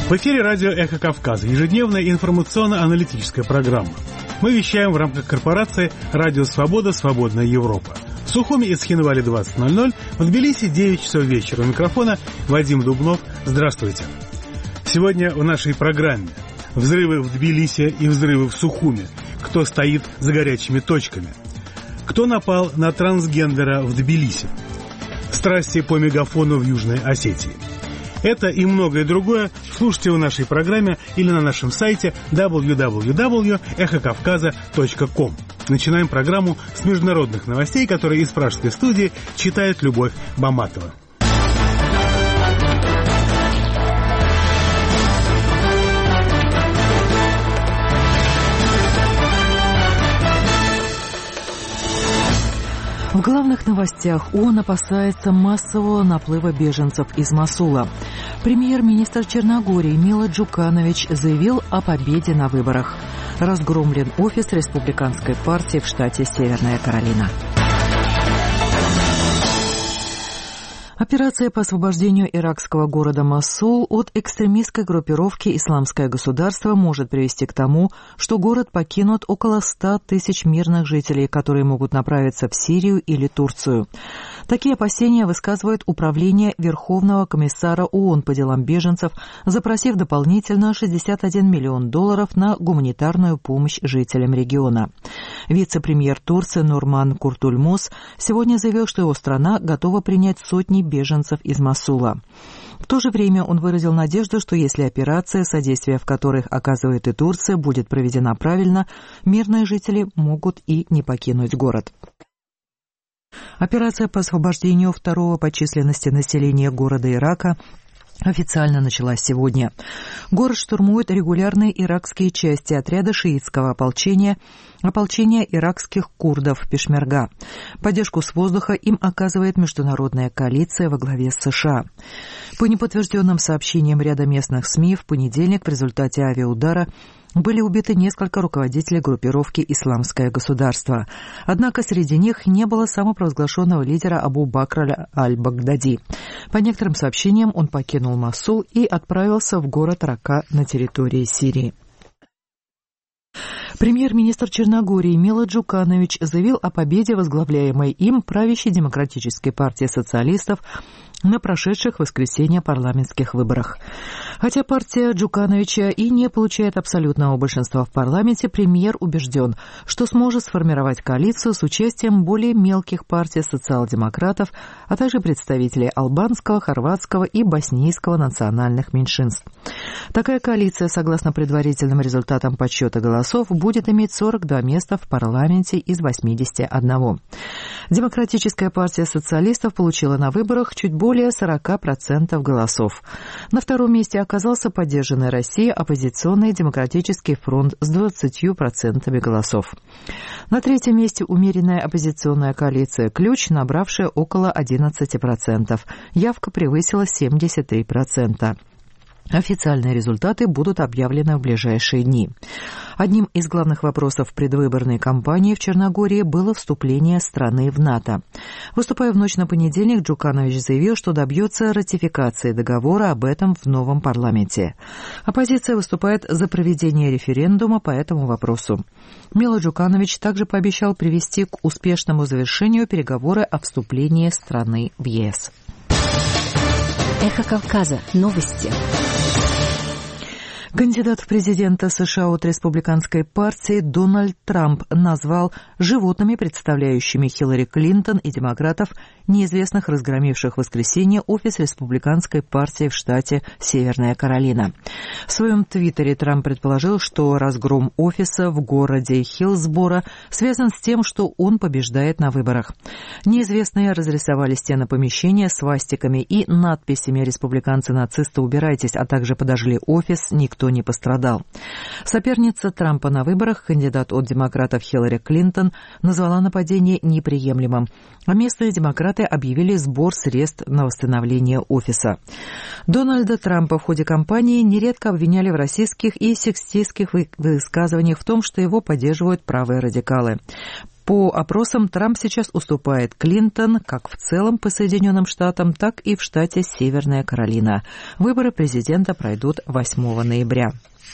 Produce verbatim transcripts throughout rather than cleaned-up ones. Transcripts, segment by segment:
В эфире радио «Эхо Кавказа», ежедневная информационно-аналитическая программа. Мы вещаем в рамках корпорации «Радио Свобода. Свободная Европа». В Сухуми и Схинвале двадцать ноль ноль, в Тбилиси девять часов вечера. У микрофона Вадим Дубнов. Здравствуйте. Сегодня в нашей программе взрывы в Тбилиси и взрывы в Сухуми. Кто стоит за горячими точками? Кто напал на трансгендера в Тбилиси? Страсти по мегафону в Южной Осетии. Это и многое другое слушайте в нашей программе или на нашем сайте дабл ю дабл ю дабл ю точка эхо кавказа точка ком. Начинаем программу с международных новостей, которые из пражской студии читает Любовь Баматова. В главных новостях ООН опасается массового наплыва беженцев из Мосула. Премьер-министр Черногории Мило Джуканович заявил о победе на выборах. Разгромлен офис республиканской партии в штате Северная Каролина. Операция по освобождению иракского города Мосул от экстремистской группировки «Исламское государство» может привести к тому, что город покинут около ста тысяч мирных жителей, которые могут направиться в Сирию или Турцию. Такие опасения высказывает Управление Верховного комиссара ООН по делам беженцев, запросив дополнительно шестьдесят один миллион долларов на гуманитарную помощь жителям региона. Вице-премьер Турции Нурман Куртульмуз сегодня заявил, что его страна готова принять сотни беженцев из Мосула. В то же время он выразил надежду, что если операция, содействие в которых оказывает и Турция, будет проведена правильно, мирные жители могут и не покинуть город. Операция по освобождению второго по численности населения города Ирака официально началась сегодня. Город штурмуют регулярные иракские части отряда шиитского ополчения, ополчения иракских курдов Пешмерга. Поддержку с воздуха им оказывает международная коалиция во главе с США. По неподтвержденным сообщениям ряда местных СМИ, в понедельник в результате авиаудара были убиты несколько руководителей группировки «Исламское государство». Однако среди них не было самопровозглашенного лидера Абу Бакра аль-Багдади. По некоторым сообщениям, он покинул Мосул и отправился в город Рака на территории Сирии. Премьер-министр Черногории Мило Джуканович заявил о победе возглавляемой им правящей демократической партии социалистов на прошедших в воскресенье парламентских выборах. Хотя партия Джукановича и не получает абсолютного большинства в парламенте, премьер убежден, что сможет сформировать коалицию с участием более мелких партий социал-демократов, а также представителей албанского, хорватского и боснийского национальных меньшинств. Такая коалиция, согласно предварительным результатам подсчета голосов, будет иметь сорок два места в парламенте из восьмидесяти одного. Демократическая партия социалистов получила на выборах чуть более сорок процентов голосов. На втором месте оказался поддержанный Россией оппозиционный Демократический фронт с двадцатью процентами голосов. На третьем месте умеренная оппозиционная коалиция «Ключ», набравшая около одиннадцати процентов. Явка превысила семьдесят три процента. Официальные результаты будут объявлены в ближайшие дни. Одним из главных вопросов предвыборной кампании в Черногории было вступление страны в НАТО. Выступая в ночь на понедельник, Джуканович заявил, что добьется ратификации договора об этом в новом парламенте. Оппозиция выступает за проведение референдума по этому вопросу. Мило Джуканович также пообещал привести к успешному завершению переговоры о вступлении страны в ЕС. Эхо Кавказа. Новости. Кандидат в президенты США от республиканской партии Дональд Трамп назвал животными, представляющими Хиллари Клинтон и демократов, неизвестных, разгромивших в воскресенье офис республиканской партии в штате Северная Каролина. В своем твиттере Трамп предположил, что разгром офиса в городе Хиллсборо связан с тем, что он побеждает на выборах. Неизвестные разрисовали стены помещения свастиками и надписями «Республиканцы-нацисты, убирайтесь», а также подожгли офис, никто не пострадал. Соперница Трампа на выборах, кандидат от демократов Хиллари Клинтон, назвала нападение неприемлемым, а местные демократы объявили сбор средств на восстановление офиса. Дональда Трампа в ходе кампании нередко обвиняли в расистских и сексистских высказываниях в том, что его поддерживают правые радикалы. По опросам Трамп сейчас уступает Клинтон как в целом по Соединенным Штатам, так и в штате Северная Каролина. Выборы президента пройдут восьмого ноября.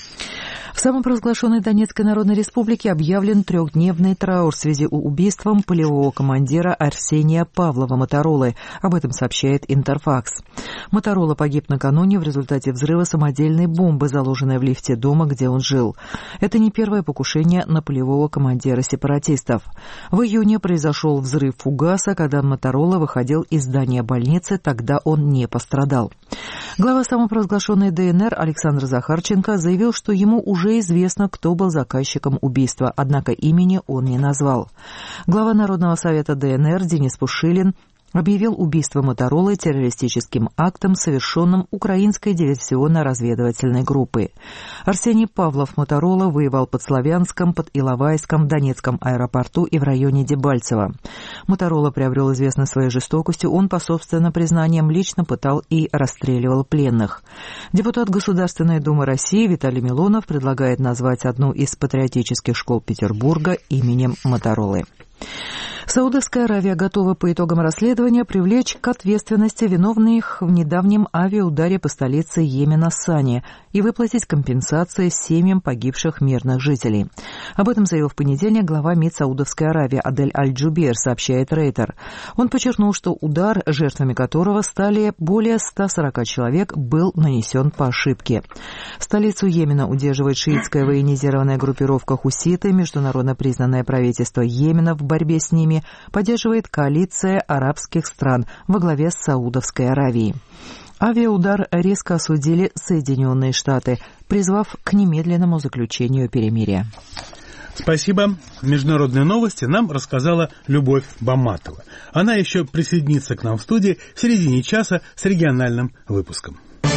В самопровозглашенной Донецкой Народной Республике объявлен трехдневный траур в связи с убийством полевого командира Арсения Павлова Моторолы. Об этом сообщает Интерфакс. Моторола погиб накануне в результате взрыва самодельной бомбы, заложенной в лифте дома, где он жил. Это не первое покушение на полевого командира сепаратистов. В июне произошел взрыв фугаса, когда Моторола выходил из здания больницы, тогда он не пострадал. Глава самопровозглашенной ДНР Александр Захарченко заявил, что ему уже известно, кто был заказчиком убийства, однако имени он не назвал. Глава Народного совета ДНР Денис Пушилин объявил убийство Моторолы террористическим актом, совершенным украинской диверсионно-разведывательной группой. Арсений Павлов Моторола воевал под Славянском, под Иловайском, в Донецком аэропорту и в районе Дебальцево. Моторола приобрел известность своей жестокостью, он, по собственным признаниям, лично пытал и расстреливал пленных. Депутат Государственной Думы России Виталий Милонов предлагает назвать одну из патриотических школ Петербурга именем Моторолы. Саудовская Аравия готова по итогам расследования привлечь к ответственности виновных в недавнем авиаударе по столице Йемена Сане и выплатить компенсации семьям погибших мирных жителей. Об этом заявил в понедельник глава МИД Саудовской Аравии Адель Аль-Джубейр, сообщает Рейтер. Он подчеркнул, что удар, жертвами которого стали более ста сорока человек, был нанесен по ошибке. Столицу Йемена удерживает шиитская военизированная группировка хуситы, международно признанное правительство Йемена в борьбе с ними поддерживает коалиция арабских стран во главе с Саудовской Аравией. Авиаудар резко осудили Соединенные Штаты, призвав к немедленному заключению перемирия. Спасибо. Международные новости нам рассказала Любовь Баматова. Она еще присоединится к нам в студии в середине часа с региональным выпуском.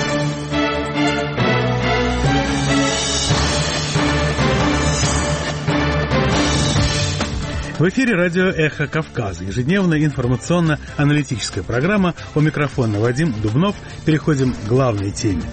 В эфире радио «Эхо Кавказа», ежедневная информационно-аналитическая программа. У микрофона Вадим Дубнов. Переходим к главной теме.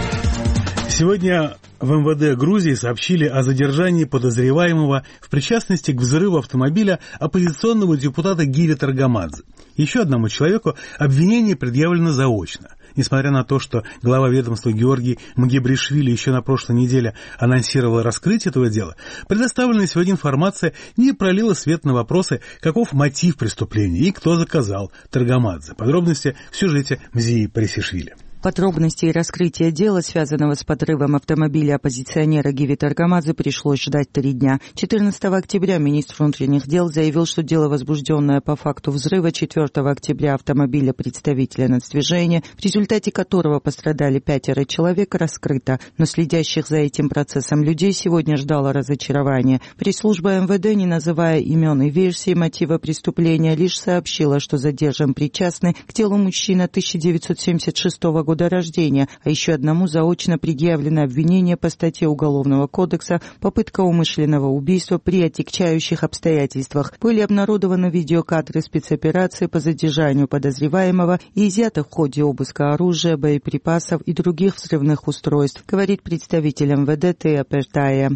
Сегодня в эм вэ дэ Грузии сообщили о задержании подозреваемого в причастности к взрыву автомобиля оппозиционного депутата Гиви Таргамадзе. Еще одному человеку обвинение предъявлено заочно. Несмотря на то, что глава ведомства Георгий Магебришвили еще на прошлой неделе анонсировал раскрытие этого дела, предоставленная сегодня информация не пролила свет на вопросы, каков мотив преступления и кто заказал Таргамадзе. Подробности в сюжете Мзии Парисишвили. Подробностей раскрытия дела, связанного с подрывом автомобиля оппозиционера Гиви Таргамадзе, пришлось ждать три дня. четырнадцатого октября министр внутренних дел заявил, что дело, возбужденное по факту взрыва четвёртого октября автомобиля представителя нацдвижения, в результате которого пострадали пятеро человек, раскрыто. Но следящих за этим процессом людей сегодня ждало разочарование. Пресс-служба эм вэ дэ, не называя имен и версий мотива преступления, лишь сообщила, что задержан причастный к делу мужчина тысяча девятьсот семьдесят шестого года рождения, а еще одному заочно предъявлено обвинение по статье Уголовного кодекса «Попытка умышленного убийства при отягчающих обстоятельствах». Были обнародованы видеокадры спецоперации по задержанию подозреваемого и изъято в ходе обыска оружия, боеприпасов и других взрывных устройств, говорит представитель эм вэ дэ Тея Пертая.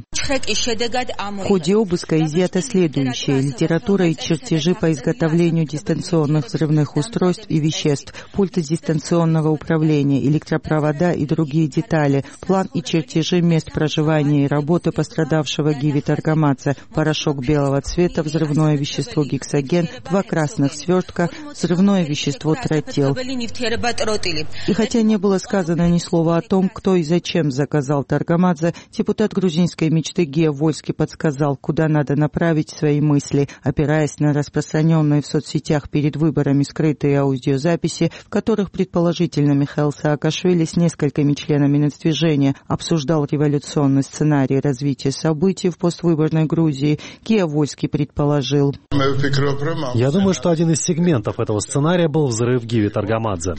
В ходе обыска изъято следующее: литература и чертежи по изготовлению дистанционных взрывных устройств и веществ, пульты дистанционного управления, электропровода и другие детали, план и чертежи мест проживания и работы пострадавшего Гиви Таргамадзе, порошок белого цвета, взрывное вещество гексоген, два красных свертка, взрывное вещество тротил. И хотя не было сказано ни слова о том, кто и зачем заказал Таргамадзе, депутат грузинской мечты Гия Вольский подсказал, куда надо направить свои мысли, опираясь на распространенные в соцсетях перед выборами скрытые аудиозаписи, в которых предположительно Михаил Саакашвили с несколькими членами нацдвижения обсуждал революционный сценарий развития событий в поствыборной Грузии. Гия Вольский предположил: «Я думаю, что один из сегментов этого сценария был взрыв Гиви Таргамадзе».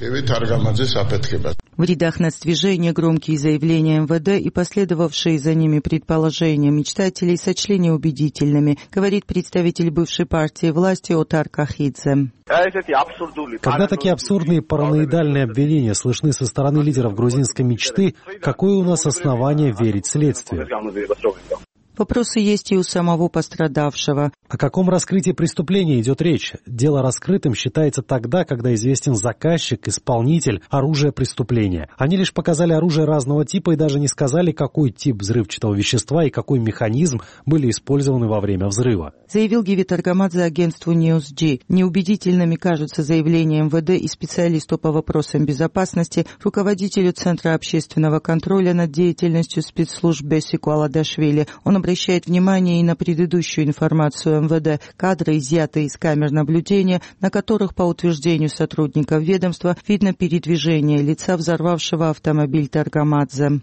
В рядах нацдвижения громкие заявления эм вэ дэ и последовавшие за ними предположения мечтателей сочли неубедительными, говорит представитель бывшей партии власти Отар Кахидзе. Когда такие абсурдные параноидальные обвинения слышны со стороны лидеров грузинской мечты, какое у нас основание верить следствию? Вопросы есть и у самого пострадавшего. О каком раскрытии преступления идет речь? Дело раскрытым считается тогда, когда известен заказчик, исполнитель, оружие преступления. Они лишь показали оружие разного типа и даже не сказали, какой тип взрывчатого вещества и какой механизм были использованы во время взрыва. Заявил Гиви Таргамадзе агентству Ньюс-Джи. Неубедительными кажутся заявления эм вэ дэ и специалисту по вопросам безопасности, руководителю Центра общественного контроля над деятельностью спецслужб Бесику Аладашвили. Он обращает внимание и на предыдущую информацию эм вэ дэ, кадры, изъятые из камер наблюдения, на которых, по утверждению сотрудников ведомства, видно передвижение лица, взорвавшего автомобиль Таргамадзе.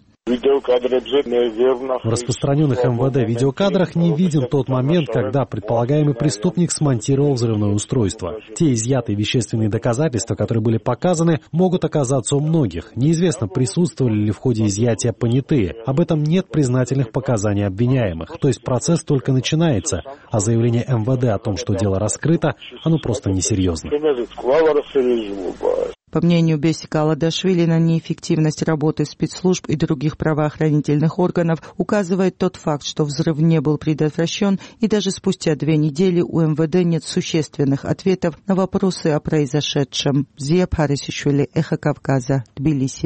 В распространенных эм вэ дэ видеокадрах не виден тот момент, когда предполагаемый преступник смонтировал взрывное устройство. Те изъятые вещественные доказательства, которые были показаны, могут оказаться у многих. Неизвестно, присутствовали ли в ходе изъятия понятые. Об этом нет признательных показаний обвиняемых. То есть процесс только начинается, а заявление эм вэ дэ о том, что дело раскрыто, оно просто несерьезно. По мнению Бесика Аладашвили, на неэффективность работы спецслужб и других правоохранительных органов указывает тот факт, что взрыв не был предотвращен, и даже спустя две недели у эм вэ дэ нет существенных ответов на вопросы о произошедшем. Зия Парисишвили, Эхо Кавказа, Тбилиси.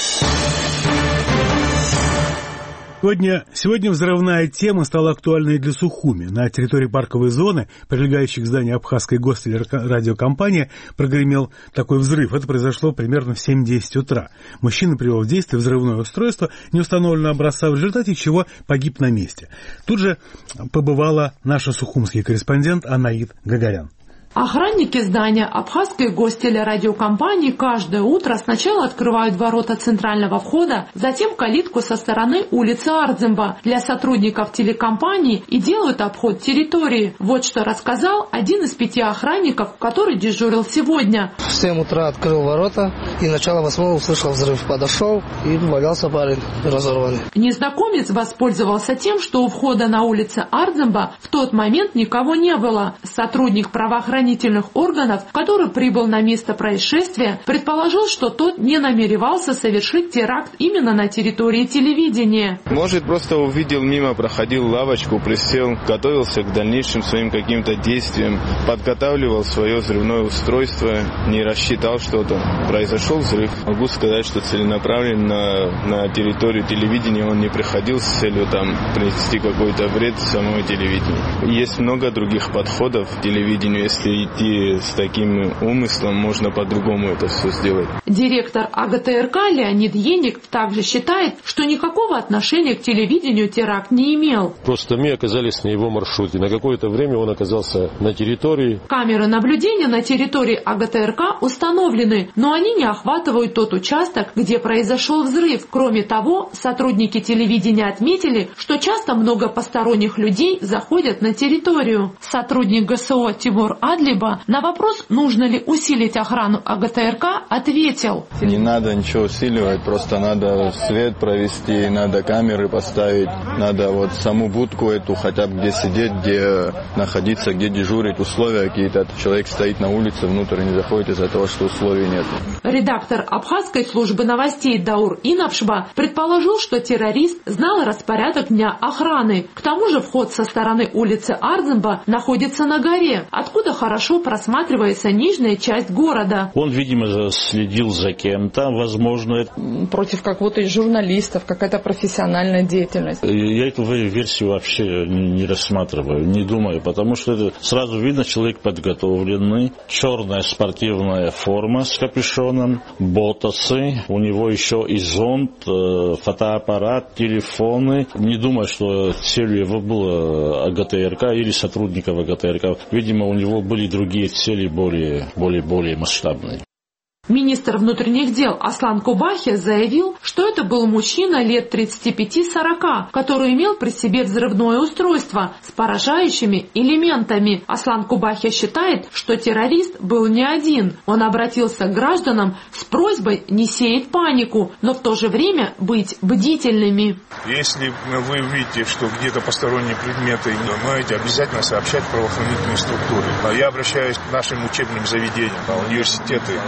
Сегодня, сегодня взрывная тема стала актуальной для Сухуми. На территории парковой зоны, прилегающей к зданию Абхазской гостелерадиокомпании, прогремел такой взрыв. Это произошло примерно в семь-десять утра. Мужчина привел в действие взрывное устройство неустановленного образца, в результате чего погиб на месте. Тут же побывала наша сухумский корреспондент Анаид Гагарян. Охранники здания Абхазской гостелерадиокомпании каждое утро сначала открывают ворота центрального входа, затем калитку со стороны улицы Ардземба для сотрудников телекомпании и делают обход территории. Вот что рассказал один из пяти охранников, который дежурил сегодня. В семь утра открыл ворота и начало восьмого услышал взрыв. Подошел и валялся парень разорванный. Незнакомец воспользовался тем, что у входа на улице Ардземба в тот момент никого не было. Сотрудник правоохранительных органов, который прибыл на место происшествия, предположил, что тот не намеревался совершить теракт именно на территории телевидения. Может, просто увидел мимо, проходил лавочку, присел, готовился к дальнейшим своим каким-то действиям, подготавливал свое взрывное устройство, не рассчитал что-то. Произошел взрыв. Могу сказать, что целенаправленно на территорию телевидения он не приходил с целью там принести какой-то вред самому телевидению. Есть много других подходов к телевидению, если идти с таким умыслом, можно по-другому это все сделать. Директор а гэ тэ эр ка Леонид Еник также считает, что никакого отношения к телевидению теракт не имел. Просто мы оказались на его маршруте. На какое-то время он оказался на территории. Камеры наблюдения на территории а гэ тэ эр ка установлены, но они не охватывают тот участок, где произошел взрыв. Кроме того, сотрудники телевидения отметили, что часто много посторонних людей заходят на территорию. Сотрудник гэ эс о Тимур Адлиб на вопрос, нужно ли усилить охрану а гэ тэ эр ка, ответил: не надо ничего усиливать, просто надо свет провести, надо камеры поставить, надо вот саму будку эту, хотя бы где сидеть, где находиться, где дежурить, условия какие-то. Человек стоит на улице, внутрь не заходит из-за того, что условий нет. Редактор абхазской службы новостей Даур Инапшба предположил, что террорист знал распорядок дня охраны. К тому же вход со стороны улицы Ардземба находится на горе, откуда хорошо просматривается нижняя часть города. Он, видимо, следил за кем-то, возможно. Против какого-то из журналистов, какая-то профессиональная деятельность. Я эту версию вообще не рассматриваю, не думаю, потому что это сразу видно, человек подготовленный, черная спортивная форма с капюшоном, ботасы, у него еще и зонт, фотоаппарат, телефоны. Не думаю, что целью его было а гэ тэ эр ка или сотрудников а гэ тэ эр ка. Видимо, у него были другие цели более, более, более масштабные. Министр внутренних дел Аслан Кубахи заявил, что это был мужчина лет тридцати пяти-сорока, который имел при себе взрывное устройство с поражающими элементами. Аслан Кубахи считает, что террорист был не один. Он обратился к гражданам с просьбой не сеять панику, но в то же время быть бдительными. Если вы увидите, что где-то посторонние предметы, можете обязательно сообщать правоохранительные структуры. Я обращаюсь к нашим учебным заведениям, университеты, институты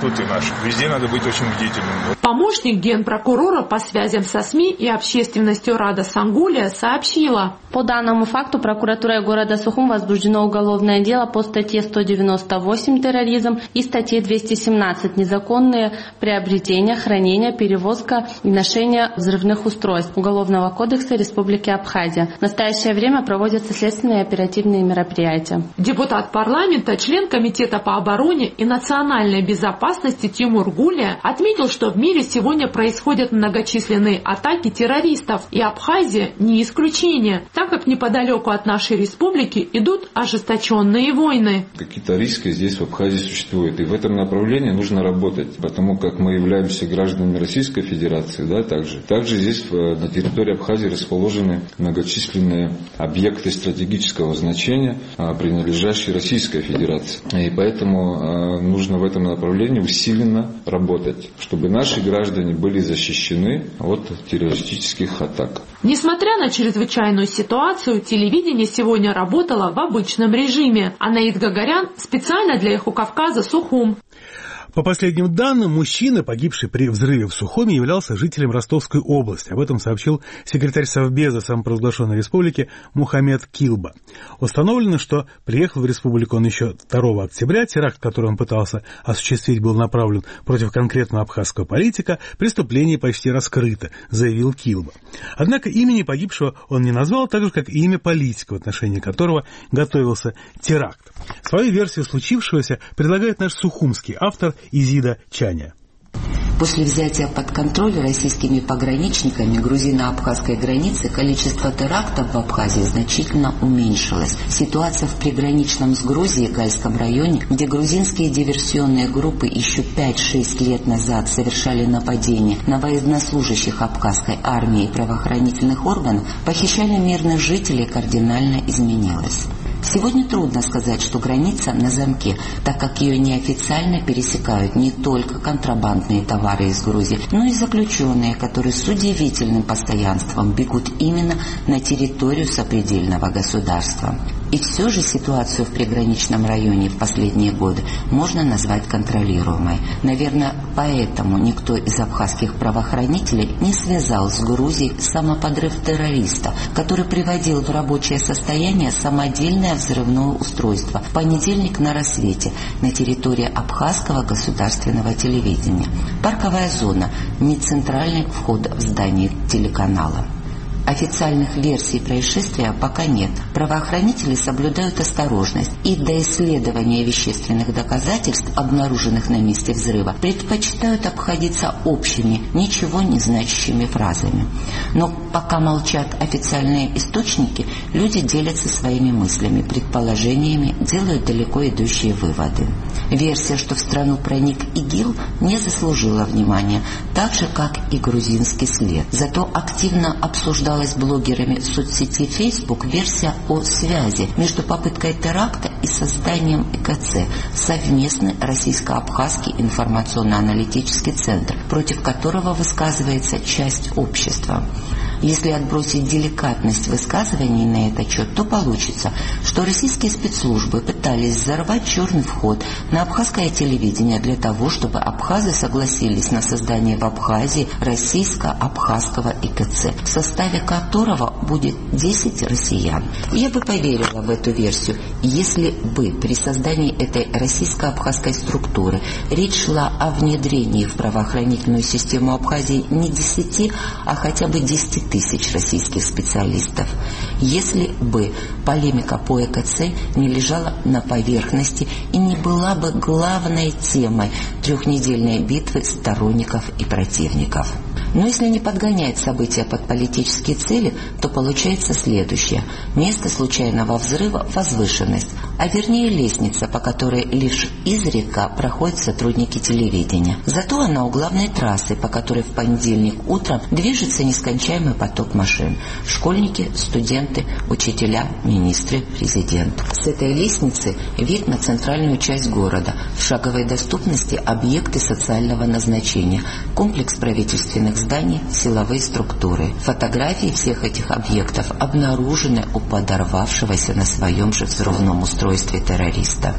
работы нашей. Везде надо быть очень бдительным. Помощник генпрокурора по связям со СМИ и общественностью Рада Сангулия сообщила. По данному факту прокуратурой города Сухум возбуждено уголовное дело по статье сто девяносто восемь «Терроризм» и статье двести семнадцать «Незаконные приобретения, хранение, перевозка и ношение взрывных устройств» Уголовного кодекса Республики Абхазия. В настоящее время проводятся следственные и оперативные мероприятия. Депутат парламента, член Комитета по обороне и национальной безопасности Тимур Гулия отметил, что в мире сегодня происходят многочисленные атаки террористов, и Абхазия не исключение, так как неподалеку от нашей республики идут ожесточенные войны. Какие-то риски здесь в Абхазии существуют, и в этом направлении нужно работать, потому как мы являемся гражданами Российской Федерации, да, также. Также здесь на территории Абхазии расположены многочисленные объекты стратегического значения, принадлежащие Российской Федерации. И поэтому нужно в этом направлении усиленно работать, чтобы наши граждане были защищены от террористических атак. Несмотря на чрезвычайную ситуацию, телевидение сегодня работало в обычном режиме. Анаид Гагарян специально для «Эхо Кавказа» Сухум. По последним данным, мужчина, погибший при взрыве в Сухуме, являлся жителем Ростовской области. Об этом сообщил секретарь Совбеза самопровозглашенной республики Мухаммед Килба. Установлено, что приехал в республику он еще второго октября. Теракт, который он пытался осуществить, был направлен против конкретного абхазского политика. Преступление почти раскрыто, заявил Килба. Однако имени погибшего он не назвал, так же, как и имя политика, в отношении которого готовился теракт. Свою версию случившегося предлагает наш сухумский автор Изида Чаня. После взятия под контроль российскими пограничниками грузино-абхазской границы количество терактов в Абхазии значительно уменьшилось. Ситуация в приграничном с Грузией Гальском районе, где грузинские диверсионные группы еще пять-шесть лет назад совершали нападения на военнослужащих абхазской армии и правоохранительных органов, похищали мирных жителей, кардинально изменилась. Сегодня трудно сказать, что граница на замке, так как ее неофициально пересекают не только контрабандные товары из Грузии, но и заключенные, которые с удивительным постоянством бегут именно на территорию сопредельного государства. И все же ситуацию в приграничном районе в последние годы можно назвать контролируемой. Наверное, поэтому никто из абхазских правоохранителей не связал с Грузией самоподрыв террориста, который приводил в рабочее состояние самодельное взрывное устройство в понедельник на рассвете на территории абхазского государственного телевидения. Парковая зона, не центральный вход в здание телеканала. Официальных версий происшествия пока нет. Правоохранители соблюдают осторожность и до исследования вещественных доказательств, обнаруженных на месте взрыва, предпочитают обходиться общими, ничего не значащими фразами. Но пока молчат официальные источники, люди делятся своими мыслями, предположениями, делают далеко идущие выводы. Версия, что в страну проник ИГИЛ, не заслужила внимания, так же, как и грузинский след. Зато активно обсуждалась блогерами в соцсети Facebook версия о связи между попыткой теракта и созданием ИКЦ, совместный российско-абхазский информационно-аналитический центр, против которого высказывается часть общества. Если отбросить деликатность высказываний на этот счет, то получится, что российские спецслужбы пытались взорвать черный вход на абхазское телевидение для того, чтобы абхазы согласились на создание в Абхазии российско-абхазского ИКЦ, в составе которого будет десять россиян. Я бы поверила в эту версию, если бы при создании этой российско-абхазской структуры речь шла о внедрении в правоохранительную систему Абхазии не десяти, а хотя бы десяти тысяч российских специалистов, если бы полемика по ЭКЦ не лежала на поверхности и не была бы главной темой трехнедельной битвы сторонников и противников. Но если не подгонять события под политические цели, то получается следующее. Место случайного взрыва – возвышенность, а вернее лестница, по которой лишь изредка проходят сотрудники телевидения. Зато она у главной трассы, по которой в понедельник утром движется нескончаемый поток машин. Школьники, студенты, учителя, министры, президент. С этой лестницы вид на центральную часть города, в шаговой доступности объекты социального назначения, комплекс правительственных зданий, силовые структуры. Фотографии всех этих объектов обнаружены у подорвавшегося на своем же взрывном устройстве террориста.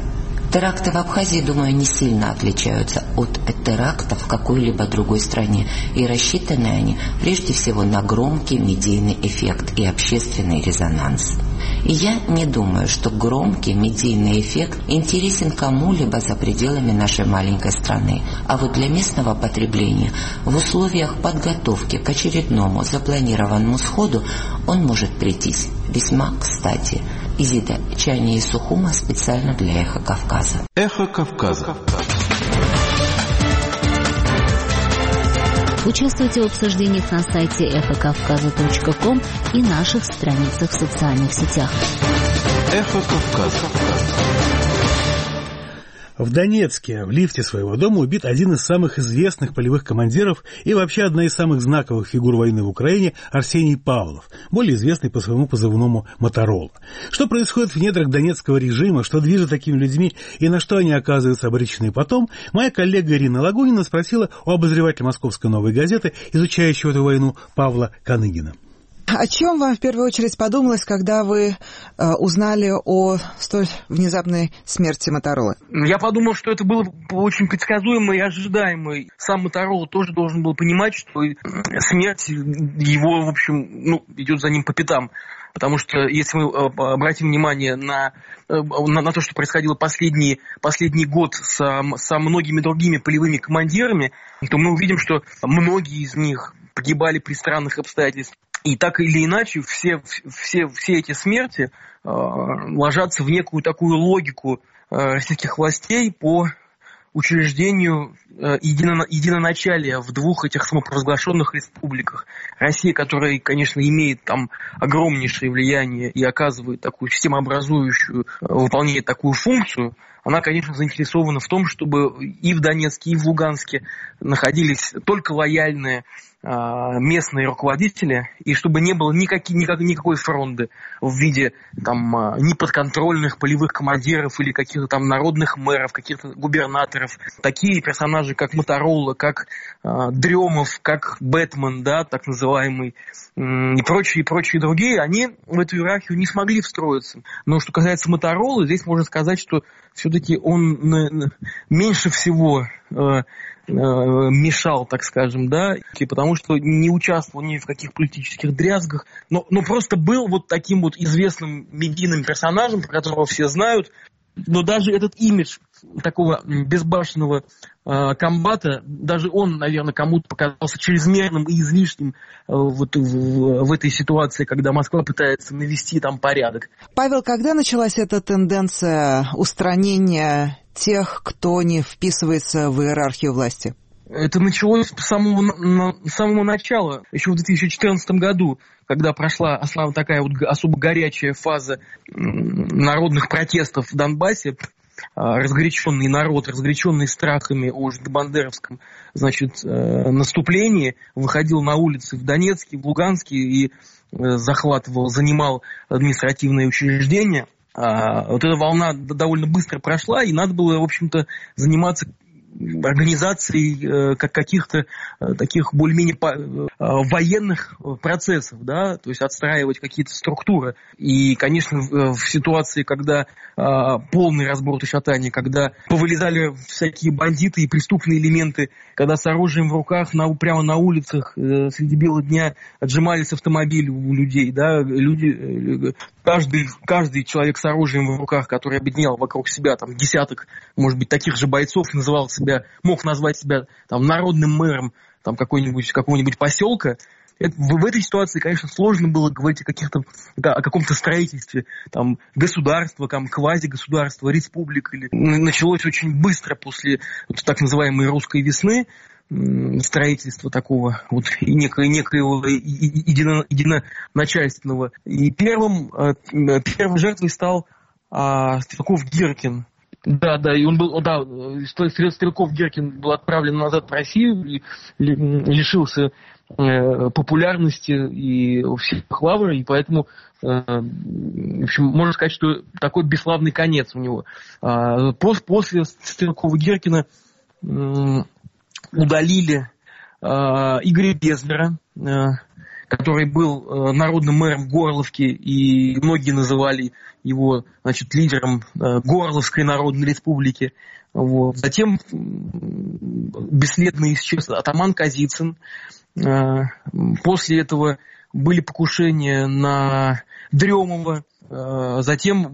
Теракты в Абхазии, думаю, не сильно отличаются от терактов в какой-либо другой стране, и рассчитаны они прежде всего на громкий медийный эффект и общественный резонанс. И я не думаю, что громкий медийный эффект интересен кому-либо за пределами нашей маленькой страны. А вот для местного потребления в условиях подготовки к очередному запланированному сходу он может прийтись весьма кстати. Изида Чани и Сухума специально для «Эхо Кавказа». «Эхо Кавказа». Участвуйте в обсуждениях на сайте эхо кавказа точка ком и наших страницах в социальных сетях. «Эхо Кавказа». В Донецке в лифте своего дома убит один из самых известных полевых командиров и вообще одна из самых знаковых фигур войны в Украине Арсений Павлов, более известный по своему позывному «Моторола». Что происходит в недрах донецкого режима, что движет такими людьми и на что они оказываются обречены потом, моя коллега Ирина Лагунина спросила у обозревателя Московской новой газеты, изучающего эту войну, Павла Каныгина. О чем вам в первую очередь подумалось, когда вы э, узнали о столь внезапной смерти Моторолы? Я подумал, что это было очень предсказуемо и ожидаемо. Сам Моторола тоже должен был понимать, что смерть его, в общем, ну, идет за ним по пятам. Потому что если мы обратим внимание на, на, на то, что происходило последний, последний год со, со многими другими полевыми командирами, то мы увидим, что многие из них погибали при странных обстоятельствах. И так или иначе все, все, все эти смерти э, ложатся в некую такую логику э, российских властей по учреждению э, едино, единоначалия в двух этих самопровозглашенных республиках. Россия, которая, конечно, имеет там огромнейшее влияние и оказывает такую системообразующую, э, выполняет такую функцию, она, конечно, заинтересована в том, чтобы и в Донецке, и в Луганске находились только лояльные местные руководители, и чтобы не было никакой, никакой, никакой фронды в виде там неподконтрольных полевых командиров или каких-то там народных мэров, каких-то губернаторов. Такие персонажи, как Моторола, как э, Дремов, как Бэтмен, да, так называемый, э, и прочие, и прочие другие, они в эту иерархию не смогли встроиться. Но что касается Моторолы, здесь можно сказать, что все-таки он э, меньше всего э, мешал, так скажем, да, потому что не участвовал ни в каких политических дрязгах, но, но просто был вот таким вот известным медийным персонажем, про которого все знают, но даже этот имидж такого безбашенного э, комбата, даже он, наверное, кому-то показался чрезмерным и излишним э, вот в, в этой ситуации, когда Москва пытается навести там порядок. Павел, когда началась эта тенденция устранения тех, кто не вписывается в иерархию власти? Это началось с самого, на, с самого начала, еще в две тысячи четырнадцатом году, когда прошла основная такая вот особо горячая фаза народных протестов в Донбассе. Разгоряченный народ, разгоряченный страхами о бандеровском, значит, наступлении, выходил на улицы в Донецке, в Луганске и захватывал, занимал административные учреждения. Вот эта волна довольно быстро прошла, и надо было, в общем-то, заниматься организацией каких-то таких более-менее военных процессов, да, то есть отстраивать какие-то структуры. И, конечно, в ситуации, когда полный разброд и шатание, когда повылезали всякие бандиты и преступные элементы, когда с оружием в руках на, прямо на улицах среди бела дня отжимались автомобили у людей, да, люди, каждый, каждый человек с оружием в руках, который объединял вокруг себя там десяток, может быть, таких же бойцов, называл себя, мог назвать себя там народным мэром там какой-нибудь, какого-нибудь поселка. Это, в, в этой ситуации, конечно, сложно было говорить о, каких-то, да, о каком-то строительстве там, государства, там, квазигосударства, республик. Или... Началось очень быстро после вот, так называемой русской весны строительства такого вот и некого, некоего едино, единоначальственного. И первым, первой жертвой стал а, Стрелков-Гиркин. Да, да, и он был, да, Стрелков-Гиркин был отправлен назад в Россию, и лишился э, популярности и всех лавр, и поэтому, э, в общем, можно сказать, что такой бесславный конец у него. А, после, после Стрелкова-Гиркина э, удалили э, Игоря Безлера, э, который был народным мэром Горловки, и многие называли его, значит, лидером Горловской Народной Республики. Вот. Затем бесследно исчез атаман Казицын. После этого были покушения на Дремова. Затем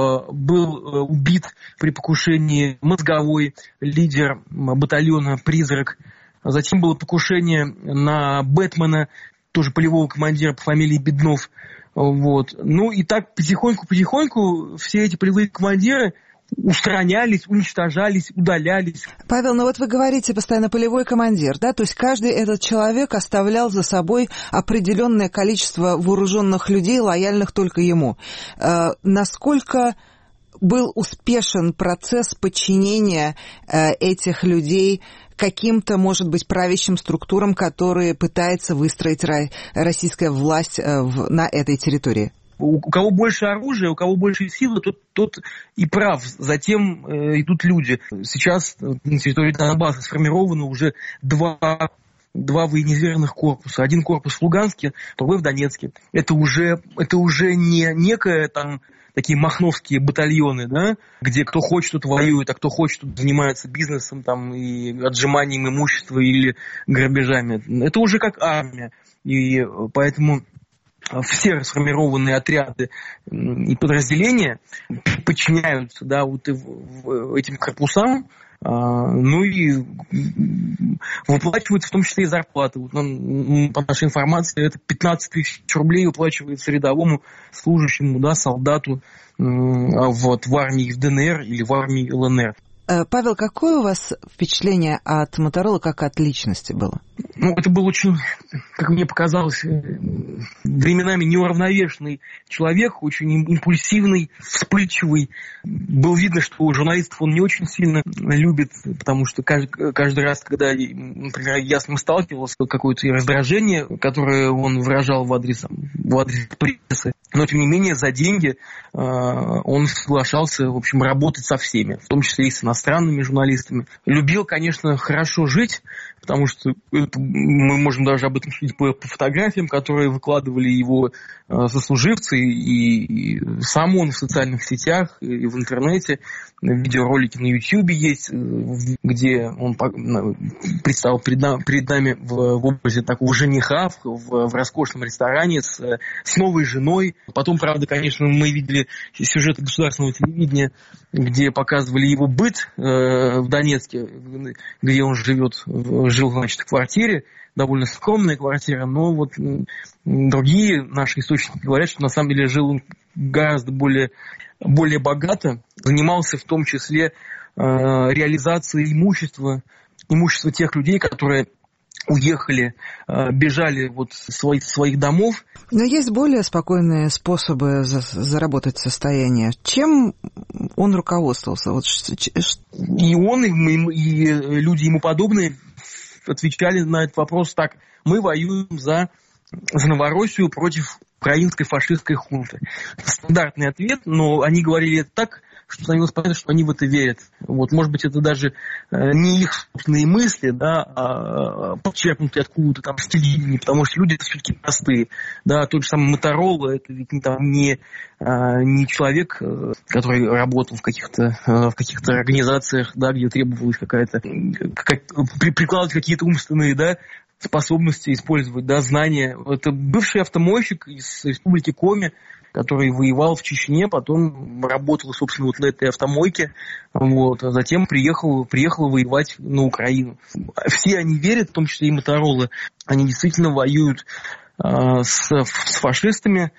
был убит при покушении мозговой лидер батальона «Призрак». Затем было покушение на Бэтмена, тоже полевого командира по фамилии Беднов. Вот. Ну и так потихоньку-потихоньку все эти полевые командиры устранялись, уничтожались, удалялись. Павел, ну вот вы говорите постоянно полевой командир, да? То есть каждый этот человек оставлял за собой определенное количество вооруженных людей, лояльных только ему. Э, насколько был успешен процесс подчинения э, этих людей каким-то, может быть, правящим структурам, которые пытается выстроить ра- российская власть э, в, на этой территории? У кого больше оружия, у кого больше силы, тот, тот и прав. Затем э, идут люди. Сейчас на территории Донбасса сформировано уже два, два военизированных корпуса. Один корпус в Луганске, другой в Донецке. Это уже, это уже не некое там такие махновские батальоны, да, где кто хочет, тот воюет, а кто хочет, тот занимается бизнесом там, и отжиманием имущества или грабежами. Это уже как армия. И поэтому все расформированные отряды и подразделения подчиняются, да, вот этим корпусам, ну и выплачиваются в том числе и зарплаты. Вот, ну, по нашей информации, это пятнадцать тысяч рублей выплачивается рядовому служащему, да, солдату вот, в армии в ДНР или в армии ЛНР. Павел, какое у вас впечатление от Моторола как от личности было? Ну, это был очень, как мне показалось, временами неуравновешенный человек, очень импульсивный, вспыльчивый. Было видно, что журналистов он не очень сильно любит, потому что каждый, каждый раз, когда, например, я с ним сталкивался, какое-то раздражение, которое он выражал в адрес, в адрес прессы. Но, тем не менее, за деньги э, он соглашался, в общем, работать со всеми, в том числе и с иностранными журналистами. Любил, конечно, хорошо жить, потому что это, мы можем даже об этом судить по, по фотографиям, которые выкладывали его э, сослуживцы, и, и сам он в социальных сетях, и в интернете. Видеоролики на Ютьюбе есть, где он предстал перед нами, перед нами в, в образе такого жениха в, в роскошном ресторане с, с новой женой. Потом, правда, конечно, мы видели сюжеты государственного телевидения, где показывали его быт э, в Донецке, где он живет, жил, значит, в квартире, довольно скромная квартира, но вот другие наши источники говорят, что на самом деле жил он гораздо более, более богато, занимался в том числе э, реализацией имущества, имущества тех людей, которые уехали, бежали вот с своих, своих домов. Но есть более спокойные способы за, заработать состояние. Чем он руководствовался? Вот, и он, и, и люди ему подобные отвечали на этот вопрос так: мы воюем за, за Новороссию против украинской фашистской хунты. Стандартный ответ, но они говорили это так, что становилось понятно, что они в это верят. Вот, может быть, это даже не их собственные мысли, да, а подчеркнутые откуда-то там с телевидения, потому что люди все-таки простые. Да, тот же самый Моторола, это ведь там не, не человек, который работал в каких-то, в каких-то организациях, да, где требовалось какая-то, как, прикладывать какие-то умственные, да, способности использовать, да, знания. Это бывший автомойщик из республики Коми, который воевал в Чечне, потом работал, собственно, вот на этой автомойке, вот, а затем приехал, приехал воевать на Украину. Все они верят, в том числе и Моторола, они действительно воюют э, с, с фашистами,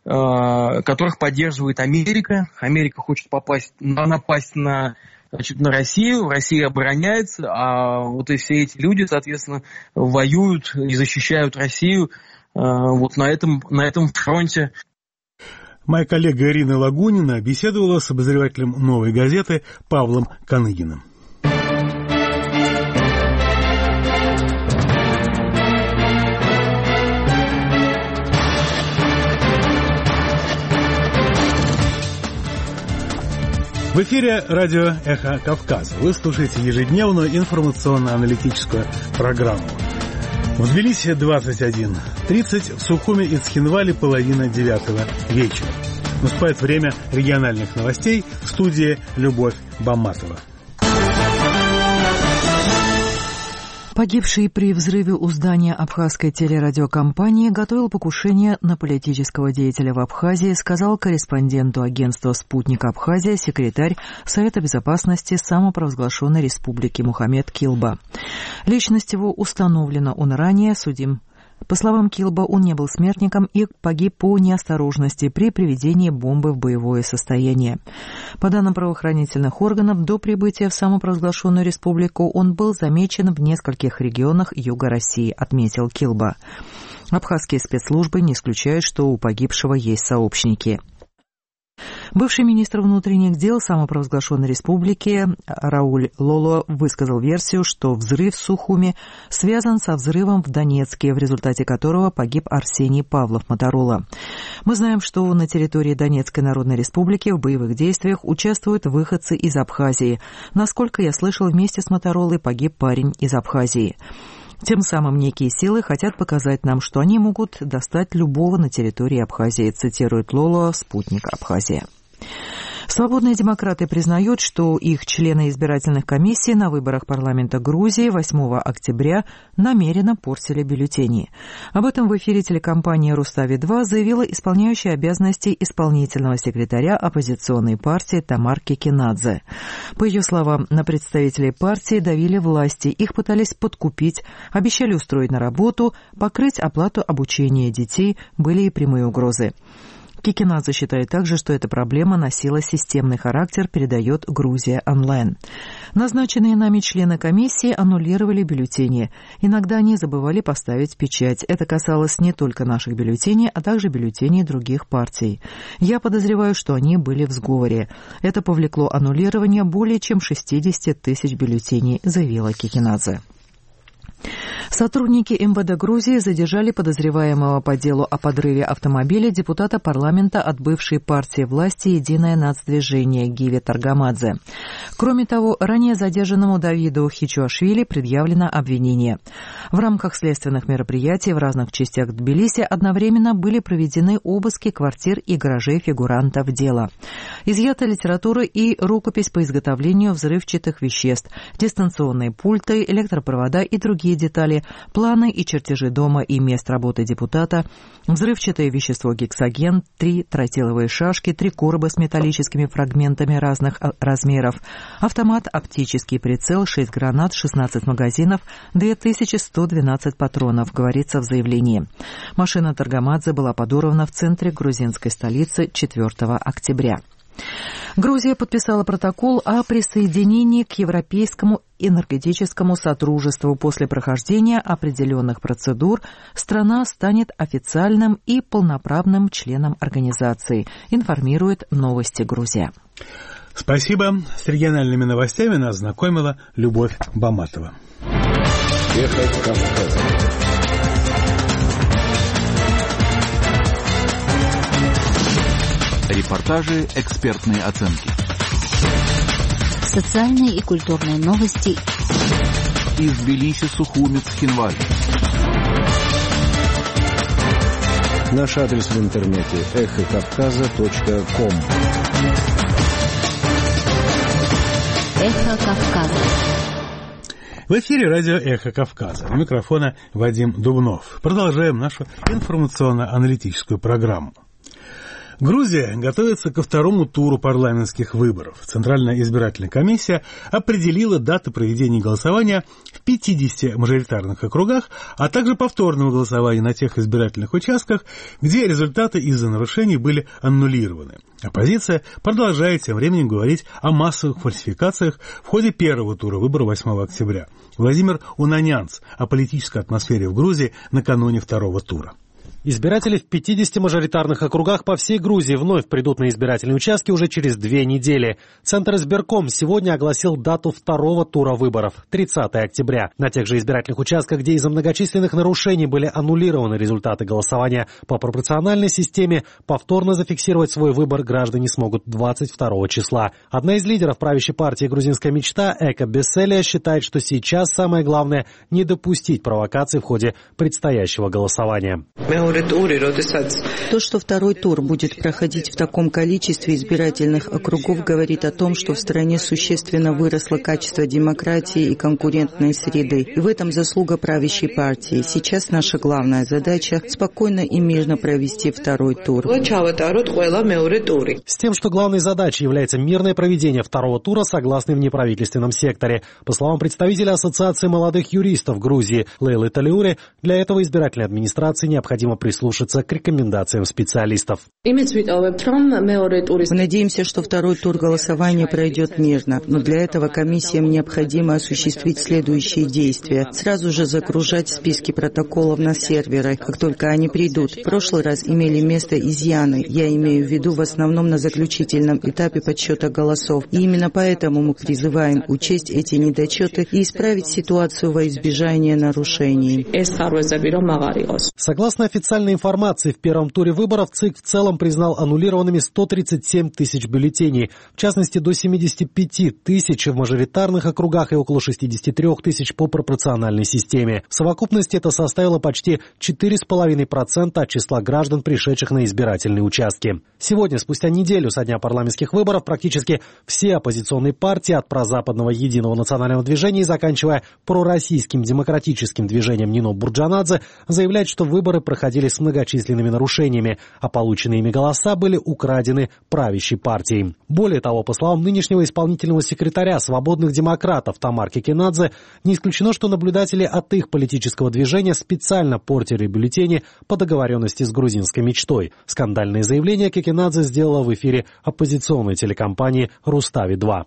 э, которых поддерживает Америка. Америка хочет попасть, напасть на, значит, на Россию, Россия обороняется, а вот и все эти люди, соответственно, воюют и защищают Россию э, вот на этом, на этом фронте. Моя коллега Ирина Лагунина беседовала с обозревателем «Новой газеты» Павлом Каныгиным. В эфире радио «Эхо Кавказа». Вы слушаете ежедневную информационно-аналитическую программу. В Тбилиси двадцать один тридцать, в Сухуми и Цхинвале половина девятого вечера. Наступает время региональных новостей. В студии Любовь Баматова. Погибший при взрыве у здания абхазской телерадиокомпании готовил покушение на политического деятеля в Абхазии, сказал корреспонденту агентства «Спутник Абхазия» секретарь Совета безопасности самопровозглашенной республики Мухаммед Килба. Личность его установлена, он ранее судим. По словам Килба, он не был смертником и погиб по неосторожности при приведении бомбы в боевое состояние. По данным правоохранительных органов, до прибытия в самопровозглашенную республику он был замечен в нескольких регионах юга России, отметил Килба. Абхазские спецслужбы не исключают, что у погибшего есть сообщники. Бывший министр внутренних дел самопровозглашенной республики Рауль Лоло высказал версию, что взрыв в Сухуми связан со взрывом в Донецке, в результате которого погиб Арсений Павлов Моторола. Мы знаем, что на территории Донецкой Народной Республики в боевых действиях участвуют выходцы из Абхазии. Насколько я слышал, вместе с Моторолой погиб парень из Абхазии. Тем самым некие силы хотят показать нам, что они могут достать любого на территории Абхазии, цитирует Лоло, «Спутник Абхазия». Свободные демократы признают, что их члены избирательных комиссий на выборах парламента Грузии восьмого октября намеренно портили бюллетени. Об этом в эфире телекомпании «Рустави-два» заявила исполняющая обязанности исполнительного секретаря оппозиционной партии Тамар Кекинадзе. По ее словам, на представителей партии давили власти, их пытались подкупить, обещали устроить на работу, покрыть оплату обучения детей, были и прямые угрозы. Кекинадзе считает также, что эта проблема носила системный характер, передает Грузия онлайн. Назначенные нами члены комиссии аннулировали бюллетени. Иногда они забывали поставить печать. Это касалось не только наших бюллетеней, а также бюллетеней других партий. Я подозреваю, что они были в сговоре. Это повлекло аннулирование более чем шестьдесят тысяч бюллетеней, заявила Кекинадзе. Сотрудники эм вэ дэ Грузии задержали подозреваемого по делу о подрыве автомобиля депутата парламента от бывшей партии власти «Единое нацдвижение» Гиви Таргамадзе. Кроме того, ранее задержанному Давиду Хичуашвили предъявлено обвинение. В рамках следственных мероприятий в разных частях Тбилиси одновременно были проведены обыски квартир и гаражей фигурантов дела. Изъята литература и рукопись по изготовлению взрывчатых веществ, дистанционные пульты, электропровода и другие детали, планы и чертежи дома и мест работы депутата, взрывчатое вещество гексоген, три тротиловые шашки, три короба с металлическими фрагментами разных размеров, автомат, оптический прицел, шесть гранат, шестнадцать магазинов, две тысячи сто двенадцать патронов, говорится в заявлении. Машина Таргамадзе была подорвана в центре грузинской столицы четвёртого октября. Грузия подписала протокол о присоединении к Европейскому энергетическому сотрудничеству. После прохождения определенных процедур страна станет официальным и полноправным членом организации, информирует «Новости Грузия». Спасибо. С региональными новостями нас знакомила Любовь Баматова. Эхо Кавказа. Репортажи, экспертные оценки. Социальные и культурные новости. Из Тбилиси, Сухуми, Цхинвали. Наш адрес в интернете эхо кавказа точка ком. Эхо Кавказа. В эфире радио «Эхо Кавказа». У микрофона Вадим Дубнов. Продолжаем нашу информационно-аналитическую программу. Грузия готовится ко второму туру парламентских выборов. Центральная избирательная комиссия определила даты проведения голосования в пятидесяти мажоритарных округах, а также повторного голосования на тех избирательных участках, где результаты из-за нарушений были аннулированы. Оппозиция продолжает тем временем говорить о массовых фальсификациях в ходе первого тура выборов восьмого октября. Владимир Унанянц о политической атмосфере в Грузии накануне второго тура. Избиратели в пятидесяти мажоритарных округах по всей Грузии вновь придут на избирательные участки уже через две недели. Центр избирком сегодня огласил дату второго тура выборов – тридцатого октября. На тех же избирательных участках, где из-за многочисленных нарушений были аннулированы результаты голосования по пропорциональной системе, повторно зафиксировать свой выбор граждане смогут двадцать второго числа. Одна из лидеров правящей партии «Грузинская мечта» Эка Бесселия считает, что сейчас самое главное – не допустить провокаций в ходе предстоящего голосования. То, что второй тур будет проходить в таком количестве избирательных округов, говорит о том, что в стране существенно выросло качество демократии и конкурентной среды. И в этом заслуга правящей партии. Сейчас наша главная задача – спокойно и мирно провести второй тур. С тем, что главной задачей является мирное проведение второго тура, согласны в неправительственном секторе. По словам представителя Ассоциации молодых юристов Грузии Лейлы Талиури, для этого избирательной администрации необходимо прислушаться к рекомендациям специалистов. Мы надеемся, что второй тур голосования пройдет мирно, но для этого комиссиям необходимо осуществить следующие действия. Сразу же загружать списки протоколов на серверы, как только они придут. В прошлый раз имели место изъяны, я имею в виду в основном на заключительном этапе подсчета голосов. И именно поэтому мы призываем учесть эти недочеты и исправить ситуацию во избежание нарушений. Согласно официальной информации, в первом туре выборов ЦИК в целом признал аннулированными сто тридцать семь тысяч бюллетеней, в частности до семидесяти пяти тысяч в мажоритарных округах и около шестидесяти трёх тысяч по пропорциональной системе. В совокупности это составило почти четыре целых пять десятых процента от числа граждан, пришедших на избирательные участки. Сегодня, спустя неделю со дня парламентских выборов, практически все оппозиционные партии от прозападного Единого национального движения и заканчивая пророссийским демократическим движением Нино Бурджанадзе заявляют, что выборы проходили с многочисленными нарушениями, а полученные ими голоса были украдены правящей партией. Более того, по словам нынешнего исполнительного секретаря «Свободных демократов» Тамар Кекинадзе, не исключено, что наблюдатели от их политического движения специально портили бюллетени по договоренности с грузинской мечтой. Скандальное заявление Кекинадзе сделала в эфире оппозиционной телекомпании «Рустави два».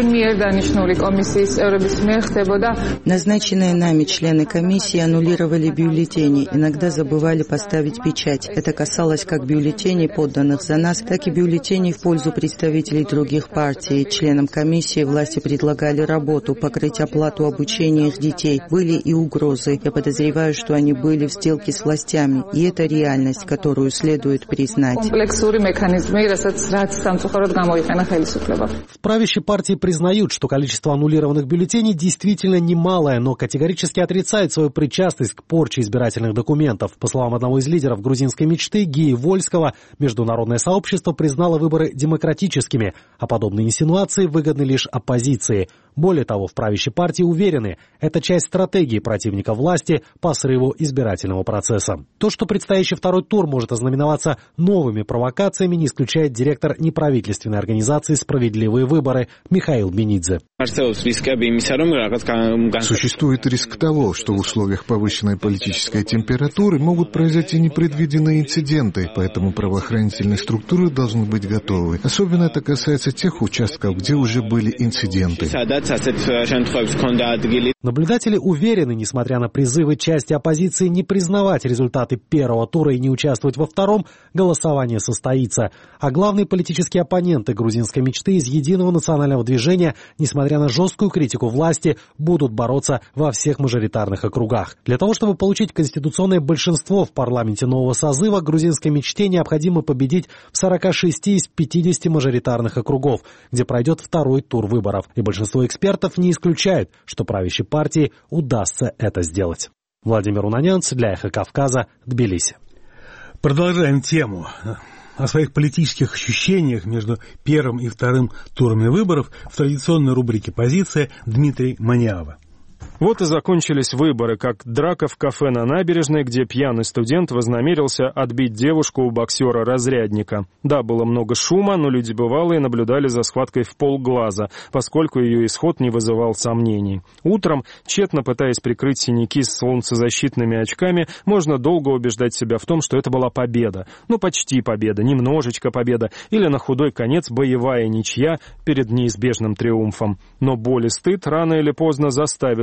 Назначенные нами члены комиссии аннулировали бюллетени, иногда забывали поставить печать. Это касалось как бюллетеней, подданных за нас, так и бюллетеней в пользу представителей других партий. Членам комиссии власти предлагали работу, покрыть оплату обучения их детей. Были и угрозы. Я подозреваю, что они были в сделке с властями. И это реальность, которую следует признать. В правящей партии признают, что количество аннулированных бюллетеней действительно немалое, но категорически отрицают свою причастность к порче избирательных документов. По словам одного из лидеров грузинской мечты Гии Вольского, международное сообщество признало выборы демократическими, а подобные инсинуации выгодны лишь оппозиции. Более того, в правящей партии уверены, это часть стратегии противника власти по срыву избирательного процесса. То, что предстоящий второй тур может ознаменоваться новыми провокациями, не исключает директор неправительственной организации «Справедливые выборы» Михаил Бенидзе. Существует риск того, что в условиях повышенной политической температуры могут произойти непредвиденные инциденты, поэтому правоохранительные структуры должны быть готовы. Особенно это касается тех участков, где уже были инциденты. Наблюдатели уверены, несмотря на призывы части оппозиции не признавать результаты первого тура и не участвовать во втором, голосование состоится. А главные политические оппоненты грузинской мечты из Единого национального движения, несмотря на жесткую критику власти, будут бороться во всех мажоритарных округах. Для того, чтобы получить конституционное большинство в парламенте нового созыва, грузинской мечте необходимо победить в сорока шести из пятидесяти мажоритарных округов, где пройдет второй тур выборов. И большинство экспертов не исключает, что правящей партии удастся это сделать. Владимир Унанянц для «Эхо Кавказа», Тбилиси. Продолжаем тему о своих политических ощущениях между первым и вторым турами выборов в традиционной рубрике «Позиция» Дмитрий Маниава. Вот и закончились выборы, как драка в кафе на набережной, где пьяный студент вознамерился отбить девушку у боксера-разрядника. Да, было много шума, но люди бывалые наблюдали за схваткой в полглаза, поскольку ее исход не вызывал сомнений. Утром, тщетно пытаясь прикрыть синяки с солнцезащитными очками, можно долго убеждать себя в том, что это была победа. Ну, почти победа, немножечко победа, или на худой конец боевая ничья перед неизбежным триумфом. Но боль и стыд рано или поздно заставят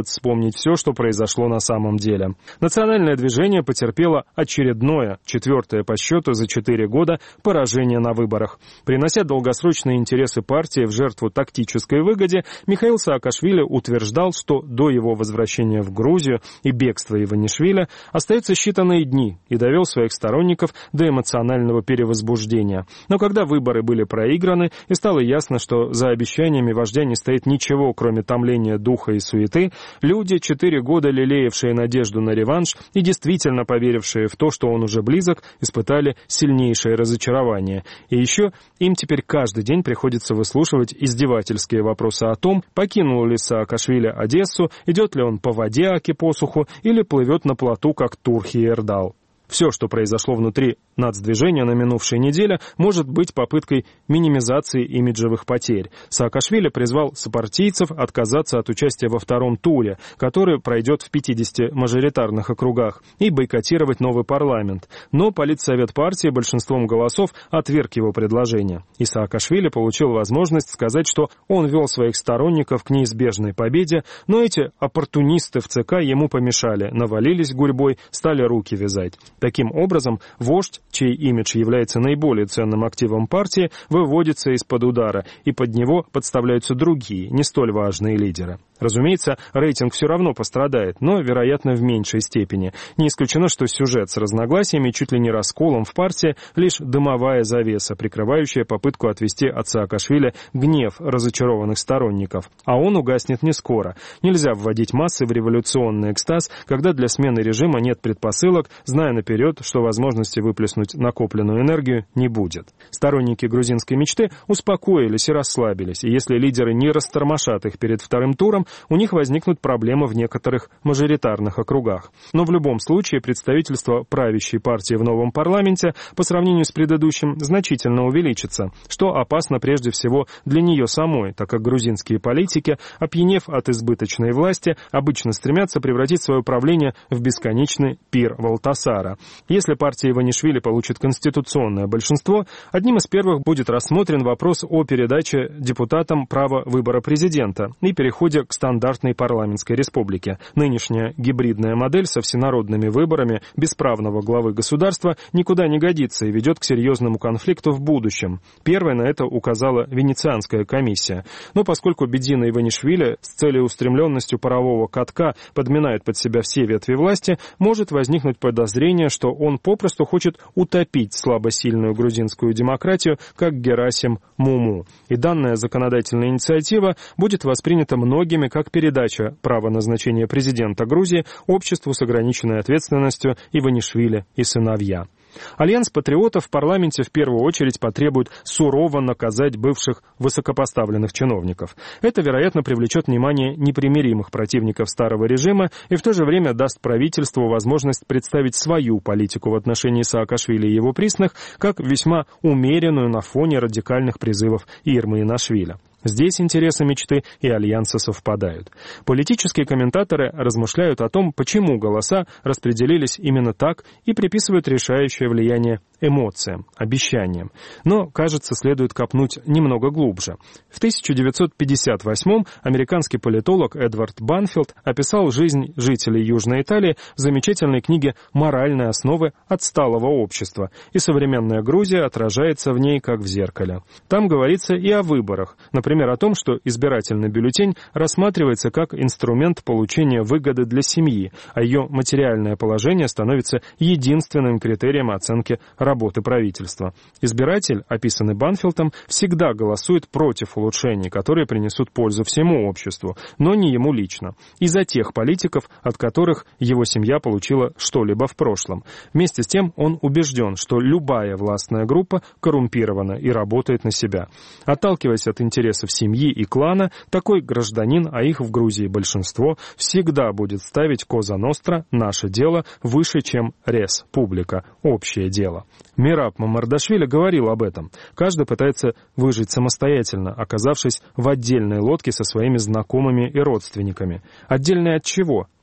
позволят вспомнить все, что произошло на самом деле. Национальное движение потерпело очередное, четвертое по счету за четыре года, поражение на выборах. Принося долгосрочные интересы партии в жертву тактической выгоде, Михаил Саакашвили утверждал, что до его возвращения в Грузию и бегства Иванишвили остаются считанные дни, и довел своих сторонников до эмоционального перевозбуждения. Но когда выборы были проиграны и стало ясно, что за обещаниями вождя не стоит ничего, кроме томления духа и суеты, люди, четыре года лелеявшие надежду на реванш и действительно поверившие в то, что он уже близок, испытали сильнейшее разочарование. И еще им теперь каждый день приходится выслушивать издевательские вопросы о том, покинул ли Саакашвили Одессу, идет ли он по воде аки посуху или плывет на плоту, как Турхи-Эрдал. Все, что произошло внутри нацдвижения на минувшей неделе, может быть попыткой минимизации имиджевых потерь. Саакашвили призвал сопартийцев отказаться от участия во втором туре, который пройдет в пятидесяти мажоритарных округах, и бойкотировать новый парламент. Но политсовет партии большинством голосов отверг его предложение. И Саакашвили получил возможность сказать, что он вел своих сторонников к неизбежной победе, но эти оппортунисты в ЦК ему помешали, навалились гурьбой, стали руки вязать. Таким образом, вождь, чей имидж является наиболее ценным активом партии, выводится из-под удара, и под него подставляются другие, не столь важные лидеры. Разумеется, рейтинг все равно пострадает, но, вероятно, в меньшей степени. Не исключено, что сюжет с разногласиями, чуть ли не расколом в партии, лишь дымовая завеса, прикрывающая попытку отвести от Саакашвили гнев разочарованных сторонников. А он угаснет не скоро. Нельзя вводить массы в революционный экстаз, когда для смены режима нет предпосылок, зная наперед, что возможности выплеснуть накопленную энергию не будет. Сторонники грузинской мечты успокоились и расслабились, и если лидеры не растормошат их перед вторым туром, у них возникнут проблемы в некоторых мажоритарных округах. Но в любом случае представительство правящей партии в новом парламенте по сравнению с предыдущим значительно увеличится, что опасно прежде всего для нее самой, так как грузинские политики, опьянев от избыточной власти, обычно стремятся превратить свое правление в бесконечный пир Валтасара. Если партия Иванишвили получит конституционное большинство, одним из первых будет рассмотрен вопрос о передаче депутатам права выбора президента и переходе к стандартной парламентской республике. Нынешняя гибридная модель со всенародными выборами бесправного главы государства никуда не годится и ведет к серьезному конфликту в будущем. Первой на это указала Венецианская комиссия. Но поскольку Бедина Иванишвили с целеустремленностью парового катка подминает под себя все ветви власти, может возникнуть подозрение, что он попросту хочет утопить слабосильную грузинскую демократию, как Герасим Муму. И данная законодательная инициатива будет воспринята многими как передача права назначения президента Грузии обществу с ограниченной ответственностью Иванишвили и сыновья. Альянс патриотов в парламенте в первую очередь потребует сурово наказать бывших высокопоставленных чиновников. Это, вероятно, привлечет внимание непримиримых противников старого режима и в то же время даст правительству возможность представить свою политику в отношении Саакашвили и его приссных как весьма умеренную на фоне радикальных призывов Ирмы Инашвили. Здесь интересы мечты и альянса совпадают. Политические комментаторы размышляют о том, почему голоса распределились именно так и приписывают решающее влияние эмоциям, обещаниям. Но, кажется, следует копнуть немного глубже. В тысяча девятьсот пятьдесят восьмом американский политолог Эдвард Банфилд описал жизнь жителей Южной Италии в замечательной книге «Моральные основы отсталого общества», и современная Грузия отражается в ней как в зеркале. Там говорится и о выборах, например, о том, что избирательный бюллетень рассматривается как инструмент получения выгоды для семьи, а ее материальное положение становится единственным критерием оценки работы правительства. Избиратель, описанный Банфилдом, всегда голосует против улучшений, которые принесут пользу всему обществу, но не ему лично, и за тех политиков, от которых его семья получила что-либо в прошлом. Вместе с тем он убежден, что любая властная группа коррумпирована и работает на себя. Отталкиваясь от интересов семьи и клана, такой гражданин, а их в Грузии большинство, всегда будет ставить Коза Ностра, наше дело, выше, чем рес публика, общее дело. Мераб Мамардашвили говорил об этом. Каждый пытается выжить самостоятельно, оказавшись в отдельной лодке со своими знакомыми и родственниками. Отдельные от чего?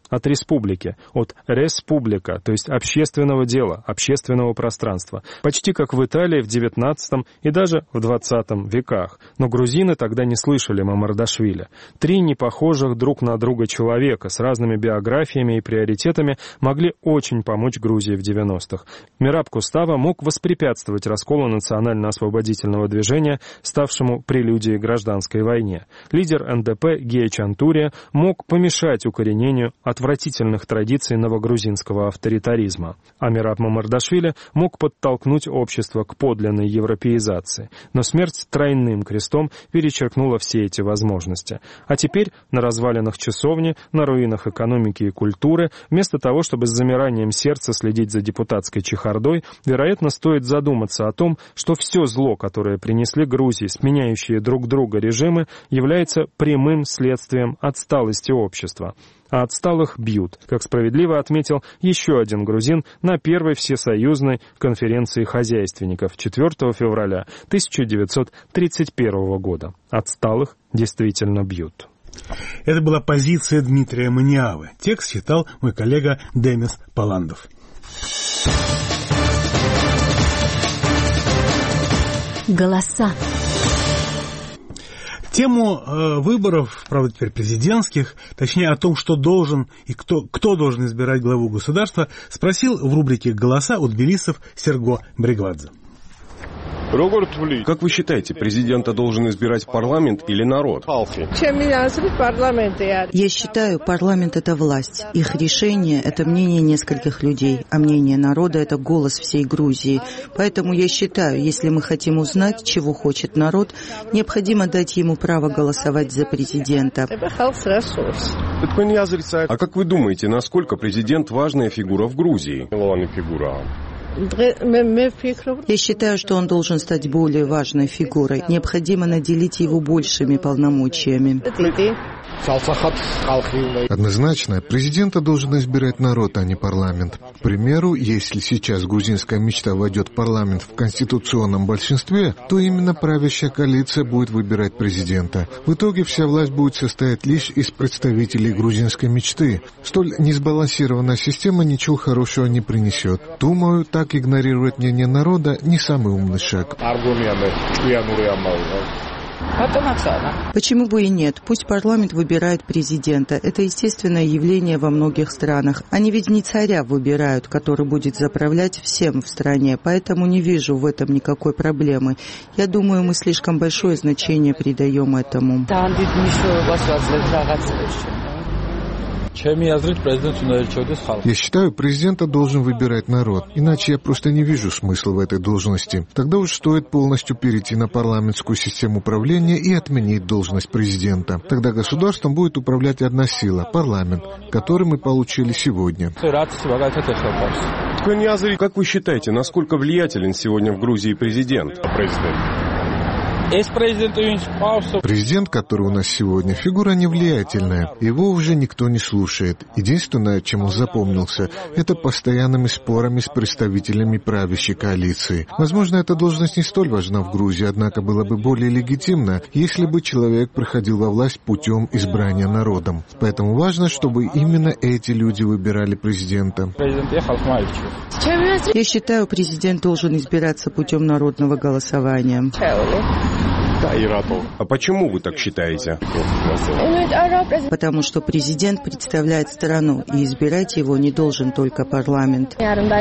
от республики, от республика, то есть общественного дела, общественного пространства, почти как в Италии в девятнадцатом и даже в двадцатом веках. Но грузины тогда не слышали Мамардашвили. Три непохожих друг на друга человека с разными биографиями и приоритетами могли очень помочь Грузии в девяностых. Мераб Кустава мог воспрепятствовать расколу национально-освободительного движения, ставшему прелюдией к гражданской войне. Лидер эн дэ пэ Гея Чантурия мог помешать укоренению отвратительных традиций новогрузинского авторитаризма. А Мераб Мамардашвили мог подтолкнуть общество к подлинной европеизации. Но смерть тройным крестом перечеркнула все эти возможности. А теперь на развалинах часовни, на руинах экономики и культуры, вместо того, чтобы с замиранием сердца следить за депутатской чехардой, вероятно, стоит задуматься о том, что все зло, которое принесли Грузии, сменяющие друг друга режимы, является прямым следствием отсталости общества. А отсталых бьют, как справедливо отметил еще один грузин на первой всесоюзной конференции хозяйственников четвёртого февраля тысяча девятьсот тридцать первого года. Отсталых действительно бьют. Это была позиция Дмитрия Маниавы. Текст читал мой коллега Демис Паландов. Голоса. Тему э, выборов, правда, теперь президентских, точнее о том, что должен и кто, кто должен избирать главу государства, спросил в рубрике «Голоса» у тбилисцев Серго Бригвадзе. Как вы считаете, президента должен избирать парламент или народ? Я считаю, парламент — это власть. Их решение — это мнение нескольких людей, а мнение народа — это голос всей Грузии. Поэтому я считаю, если мы хотим узнать, чего хочет народ, необходимо дать ему право голосовать за президента. А как вы думаете, насколько президент важная фигура в Грузии? Я считаю, что он должен стать более важной фигурой. Необходимо наделить его большими полномочиями. Однозначно, президента должен избирать народ, а не парламент. К примеру, если сейчас грузинская мечта войдет в парламент в конституционном большинстве, то именно правящая коалиция будет выбирать президента. В итоге вся власть будет состоять лишь из представителей грузинской мечты. Столь несбалансированная система ничего хорошего не принесет. Думаю, так игнорировать мнение народа не самый умный шаг. Почему бы и нет? Пусть парламент выбирает президента. Это естественное явление во многих странах. Они ведь не царя выбирают, который будет заправлять всем в стране, поэтому не вижу в этом никакой проблемы. Я думаю, мы слишком большое значение придаем этому. Я считаю, президента должен выбирать народ, иначе я просто не вижу смысла в этой должности. Тогда уж стоит полностью перейти на парламентскую систему управления и отменить должность президента. Тогда государством будет управлять одна сила – парламент, который мы получили сегодня. Как вы считаете, насколько влиятелен сегодня в Грузии президент? Президент, который у нас сегодня, фигура невлиятельная. Его уже никто не слушает. Единственное, чем он запомнился, это постоянными спорами с представителями правящей коалиции. Возможно, эта должность не столь важна в Грузии, однако было бы более легитимно, если бы человек проходил во власть путем избрания народом. Поэтому важно, чтобы именно эти люди выбирали президента. Я считаю, президент должен избираться путем народного голосования. А почему вы так считаете? Потому что президент представляет страну, и избирать его не должен только парламент.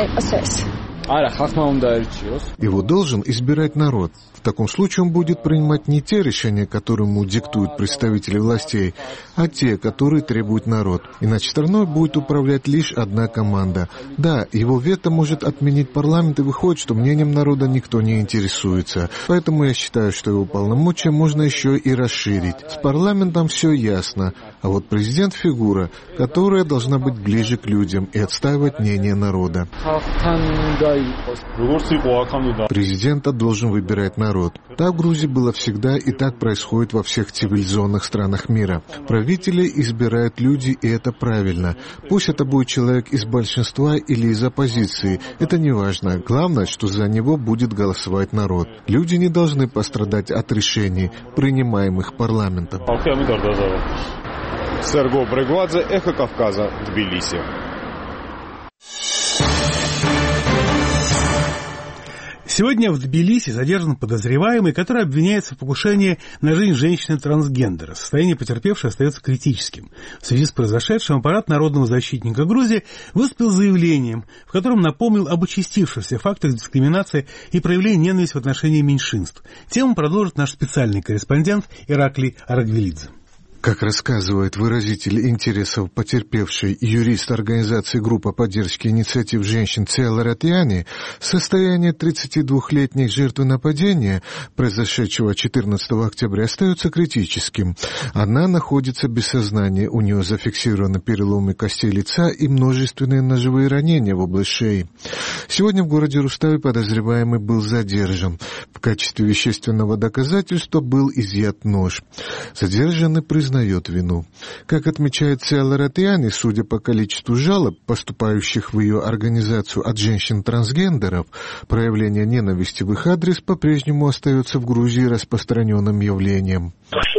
Его должен избирать народ. В таком случае он будет принимать не те решения, которые ему диктуют представители властей, а те, которые требует народ. Иначе страной будет управлять лишь одна команда. Да, его вето может отменить парламент, и выходит, что мнением народа никто не интересуется. Поэтому я считаю, что его полномочия можно еще и расширить. С парламентом все ясно, а вот президент — фигура, которая должна быть ближе к людям и отстаивать мнение народа. Президента должен выбирать народ. Так в Грузии было всегда, и так происходит во всех цивилизованных странах мира. Правителей избирают люди, и это правильно. Пусть это будет человек из большинства или из оппозиции, это не важно. Главное, что за него будет голосовать народ. Люди не должны пострадать от решений, принимаемых парламентом. Серго Брегвадзе, Эхо Кавказа, Тбилиси. Сегодня в Тбилиси задержан подозреваемый, который обвиняется в покушении на жизнь женщины-трансгендера. Состояние потерпевшей остается критическим. В связи с произошедшим аппарат народного защитника Грузии выступил с заявлением, в котором напомнил об участившихся фактах дискриминации и проявления ненависти в отношении меньшинств. Тему продолжит наш специальный корреспондент Ираклий Араквелидзе. Как рассказывает выразитель интересов потерпевшей юрист организации «Группа поддержки инициатив женщин» Циала Ратьяни, состояние тридцатидвухлетней жертвы нападения, произошедшего четырнадцатого октября, остается критическим. Она находится без сознания, у нее зафиксированы переломы костей лица и множественные ножевые ранения в область шеи. Сегодня в городе Руставе подозреваемый был задержан. В качестве вещественного доказательства был изъят нож. Задержанный признал признает вину. Как отмечает Циала Ратьяни, судя по количеству жалоб, поступающих в ее организацию от женщин-трансгендеров, проявление ненависти в их адрес по-прежнему остается в Грузии распространенным явлением.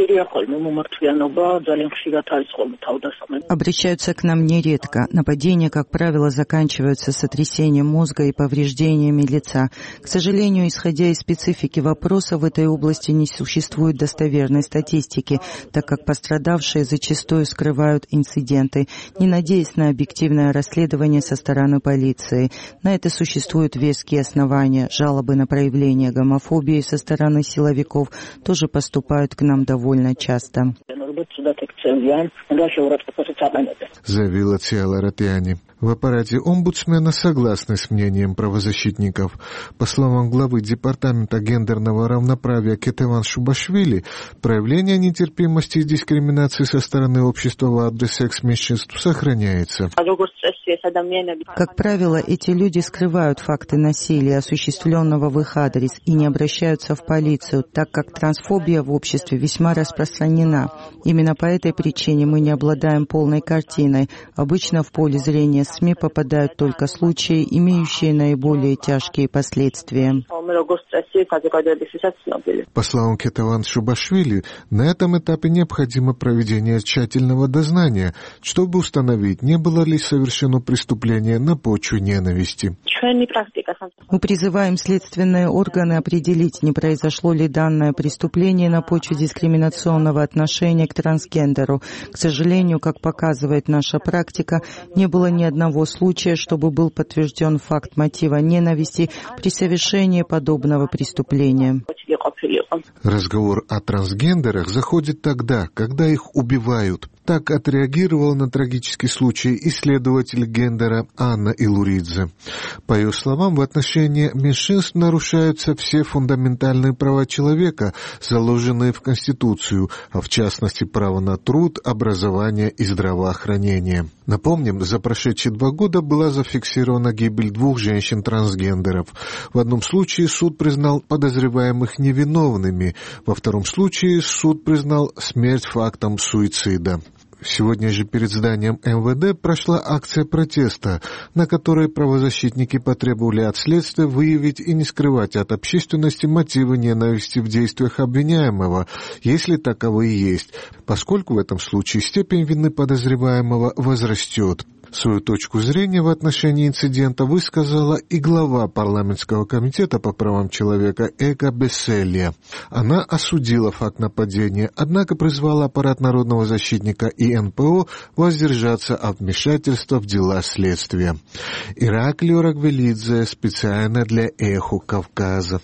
Обращаются к нам нередко. Нападения, как правило, заканчиваются сотрясением мозга и повреждениями лица. К сожалению, исходя из специфики вопроса, в этой области не существует достоверной статистики, так как пострадавшие зачастую скрывают инциденты, не надеясь на объективное расследование со стороны полиции. На это существуют веские основания. Жалобы на проявление гомофобии со стороны силовиков тоже поступают к нам довольно часто. Заявила Циала Ратьяни. В аппарате омбудсмена согласны с мнением правозащитников. По словам главы Департамента гендерного равноправия Кетеван Шубашвили, проявление нетерпимости и дискриминации со стороны общества в адрес секс-меньшинств сохраняется. Как правило, эти люди скрывают факты насилия, осуществленного в их адрес, и не обращаются в полицию, так как трансфобия в обществе весьма распространена. Именно по этой причине мы не обладаем полной картиной. Обычно в поле зрения СМИ попадают только случаи, имеющие наиболее тяжкие последствия. По словам Кетеван Шубашвили, на этом этапе необходимо проведение тщательного дознания, чтобы установить, не было ли совершено преступление на почве ненависти. Мы призываем следственные органы определить, не произошло ли данное преступление на почве дискриминационного отношения к трансгендеру. К сожалению, как показывает наша практика, не было ни одного случая, чтобы был подтвержден факт мотива ненависти при совершении подобного преступления. Разговор о трансгендерах заходит тогда, когда их убивают. Так отреагировала на трагический случай исследователь гендера Анна Илуридзе. По ее словам, в отношении меньшинств нарушаются все фундаментальные права человека, заложенные в Конституцию, а в частности право на труд, образование и здравоохранение. Напомним, за прошедшие два года была зафиксирована гибель двух женщин-трансгендеров. В одном случае суд признал подозреваемых невиновными, во втором случае суд признал смерть фактом суицида. Сегодня же перед зданием эм вэ дэ прошла акция протеста, на которой правозащитники потребовали от следствия выявить и не скрывать от общественности мотивы ненависти в действиях обвиняемого, если таковые есть, поскольку в этом случае степень вины подозреваемого возрастет. Свою точку зрения в отношении инцидента высказала и глава парламентского комитета по правам человека Эга Беселья. Она осудила факт нападения, однако призвала аппарат народного защитника и эн пэ о воздержаться от вмешательства в дела следствия. Ираклий Араквелидзе специально для Эхо Кавказа.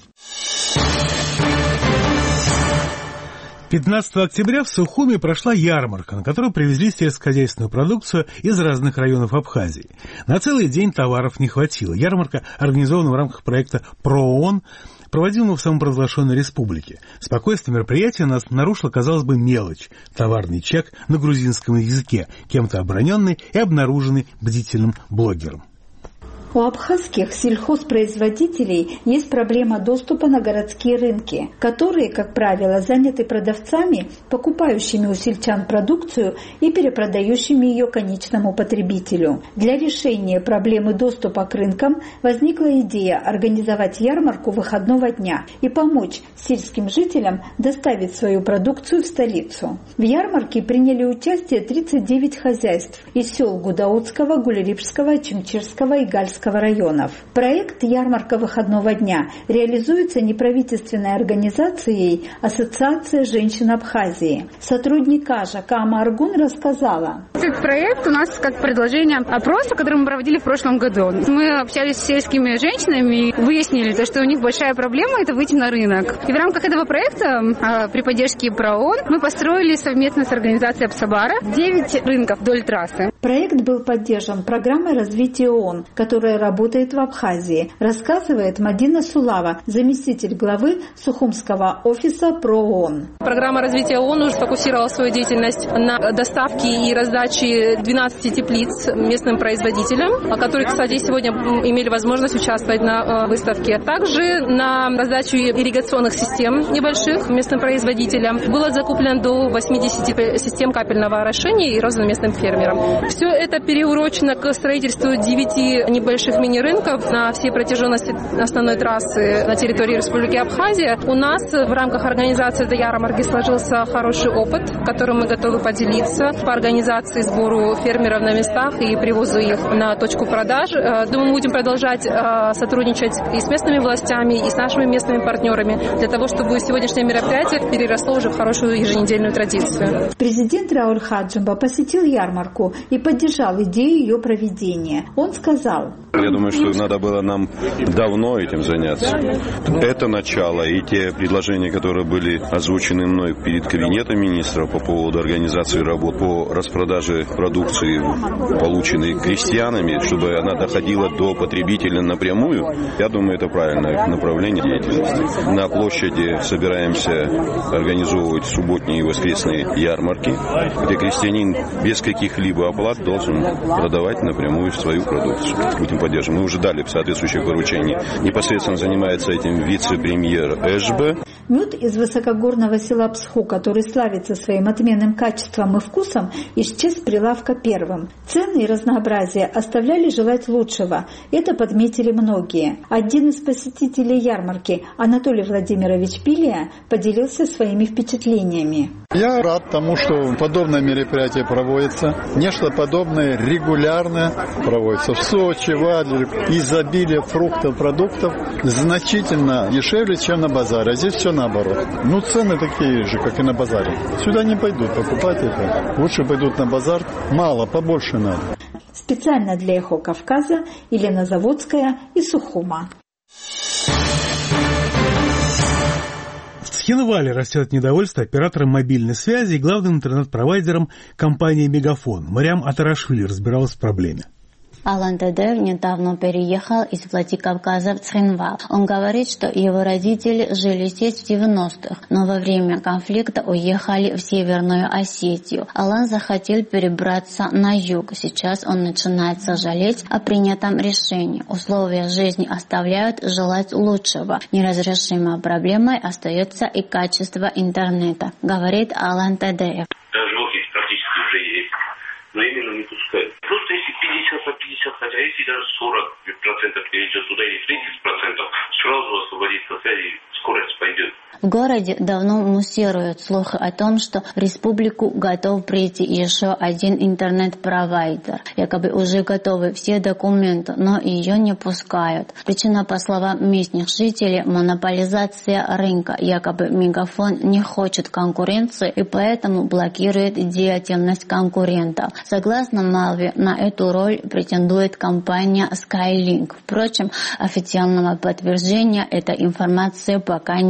пятнадцатого октября в Сухуми прошла ярмарка, на которую привезли сельскохозяйственную продукцию из разных районов Абхазии. На целый день товаров не хватило. Ярмарка организована в рамках проекта ПРООН, проводимого в самопровозглашенной республике. Спокойствие мероприятия нас нарушила, казалось бы, мелочь. Товарный чек на грузинском языке, кем-то оброненный и обнаруженный бдительным блогером. У абхазских сельхозпроизводителей есть проблема доступа на городские рынки, которые, как правило, заняты продавцами, покупающими у сельчан продукцию и перепродающими ее конечному потребителю. Для решения проблемы доступа к рынкам возникла идея организовать ярмарку выходного дня и помочь сельским жителям доставить свою продукцию в столицу. В ярмарке приняли участие тридцать девять хозяйств из сел Гудаутского, Гулерипского, Чимчирского и Гальского районов. Проект «Ярмарка выходного дня» реализуется неправительственной организацией Ассоциация женщин Абхазии. Сотрудник АЖА Кама Аргун рассказала. Этот проект у нас как продолжение опроса, который мы проводили в прошлом году. Мы общались с сельскими женщинами и выяснили, что у них большая проблема – это выйти на рынок. И в рамках этого проекта при поддержке ПРООН мы построили совместно с организацией Абсабара девять рынков вдоль трассы. Проект был поддержан программой развития ООН, которая работает в Абхазии, рассказывает Мадина Сулава, заместитель главы Сухумского офиса ПРООН. Программа развития ООН уже сфокусировала свою деятельность на доставке и раздаче двенадцати теплиц местным производителям, которые, кстати, сегодня имели возможность участвовать на выставке. Также на раздачу ирригационных систем небольших местным производителям. Было закуплено до восьмидесяти систем капельного орошения и роздано местным фермерам. Все это переурочено к строительству девяти небольших мини-рынков на всей протяженности основной трассы на территории Республики Абхазия. У нас в рамках организации этой ярмарки сложился хороший опыт, которым мы готовы поделиться по организации сбору фермеров на местах и привозу их на точку продаж. Думаю, мы будем продолжать сотрудничать и с местными властями, и с нашими местными партнерами для того, чтобы сегодняшнее мероприятие переросло уже в хорошую еженедельную традицию. Президент Рауль Хаджимба посетил ярмарку и поддержал идею ее проведения. Он сказал: я думаю, что надо было нам давно этим заняться. Это начало и те предложения, которые были озвучены мной перед кабинетом министра по поводу организации работ по распродаже продукции, полученной крестьянами, чтобы она доходила до потребителя напрямую, я думаю, это правильное направление деятельности. На площади собираемся организовывать субботние и воскресные ярмарки, где крестьянин без каких-либо оплат должен продавать напрямую свою продукцию. Будем поддерживать. Мы уже дали соответствующих поручений. Непосредственно занимается этим вице-премьер Эшбе. Мед из высокогорного села Псху, который славится своим отменным качеством и вкусом, исчез с прилавка первым. Цены и разнообразие оставляли желать лучшего. Это подметили многие. Один из посетителей ярмарки, Анатолий Владимирович Пилия, поделился своими впечатлениями. Я рад тому, что подобное мероприятие проводится. Нечто подобное регулярно проводится. В Сочи, в Адлере изобилие фруктов, продуктов значительно дешевле, чем на базаре. А здесь все наоборот. Ну, цены такие же, как и на базаре. Сюда не пойдут покупать это. Лучше пойдут на базар. Мало, побольше надо. Специально для «Эхо Кавказа» Елена Заводская из Сухума. В Цхинвале растет недовольство оператором мобильной связи и главным интернет-провайдером компании «Мегафон». Мариам Атарашвили разбиралась в проблеме. Алан Тедеев недавно переехал из Владикавказа в Цхинвал. Он говорит, что его родители жили здесь в девяностых, но во время конфликта уехали в Северную Осетию. Алан захотел перебраться на юг. Сейчас он начинает сожалеть о принятом решении. Условия жизни оставляют желать лучшего. Неразрешимой проблемой остается и качество интернета, говорит Алан Тедеев. Даже офис практически уже есть, но именно не пускают. Просто если пятьдесят на пятьдесят, хотя если даже сорок процентов перейдет туда или тридцать процентов, сразу освободится связь и скорость пойдет. В городе давно муссируют слухи о том, что в республику готов прийти еще один интернет-провайдер. Якобы уже готовы все документы, но ее не пускают. Причина, по словам местных жителей, монополизация рынка. Якобы Мегафон не хочет конкуренции и поэтому блокирует деятельность конкурентов. Согласно Малви, на эту роль претендует компания Skylink. Впрочем, официального подтверждения этой информации пока нет.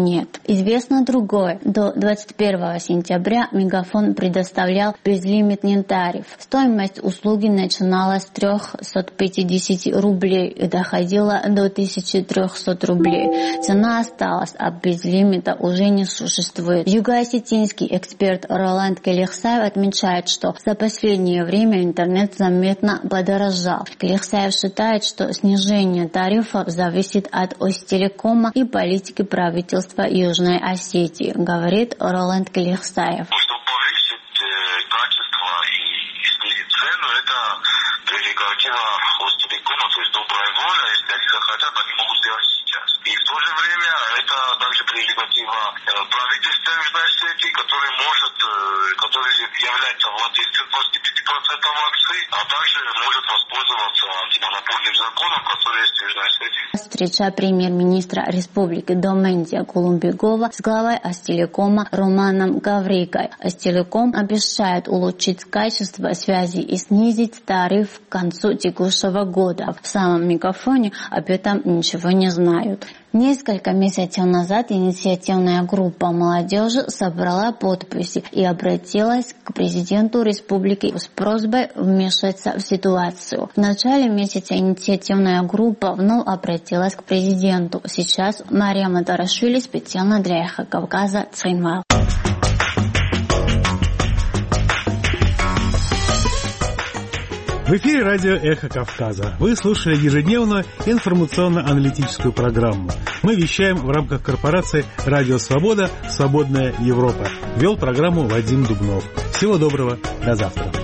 Известно другое. До двадцать первого сентября Мегафон предоставлял безлимитный тариф. Стоимость услуги начиналась с трехсот пятидесяти рублей и доходила до тысячи трехсот рублей. Цена осталась, а без лимита уже не существует. Юго-осетинский эксперт Роланд Келихсаев отмечает, что за последнее время интернет заметно подорожал. Келихсаев считает, что снижение тарифов зависит от Остелекома и политики правительства Южной Осетии, говорит Роланд Келихсаев. Чтобы повысить качество и снизить цену, это прерогатива Остелекома, то есть добрая воля. Если они захотят, они могут сделать сейчас. И в то же время это также прерогатива правительства Южной Осетии, который может, который является владельцем двадцати пяти процентов акций, а также может воспользоваться антимонопольным законом, который есть в Южной Осетии. Встреча премьер-министра Республики Домендия Кулумбегова с главой Остелекома Романом Гаврикой. Остелеком обещает улучшить качество связи и снизить тариф к концу текущего года. В самом Мегафоне об этом ничего не знают. Несколько месяцев назад инициативная группа молодежи собрала подписи и обратилась к президенту республики с просьбой вмешаться в ситуацию. В начале месяца инициативная группа вновь обратилась к президенту. Сейчас Мария Матарашвили специально для Эхо Кавказа, Цинвал. В эфире радио «Эхо Кавказа». Вы слушали ежедневную информационно-аналитическую программу. Мы вещаем в рамках корпорации «Радио Свобода. Свободная Европа». Вел программу Вадим Дубнов. Всего доброго. До завтра.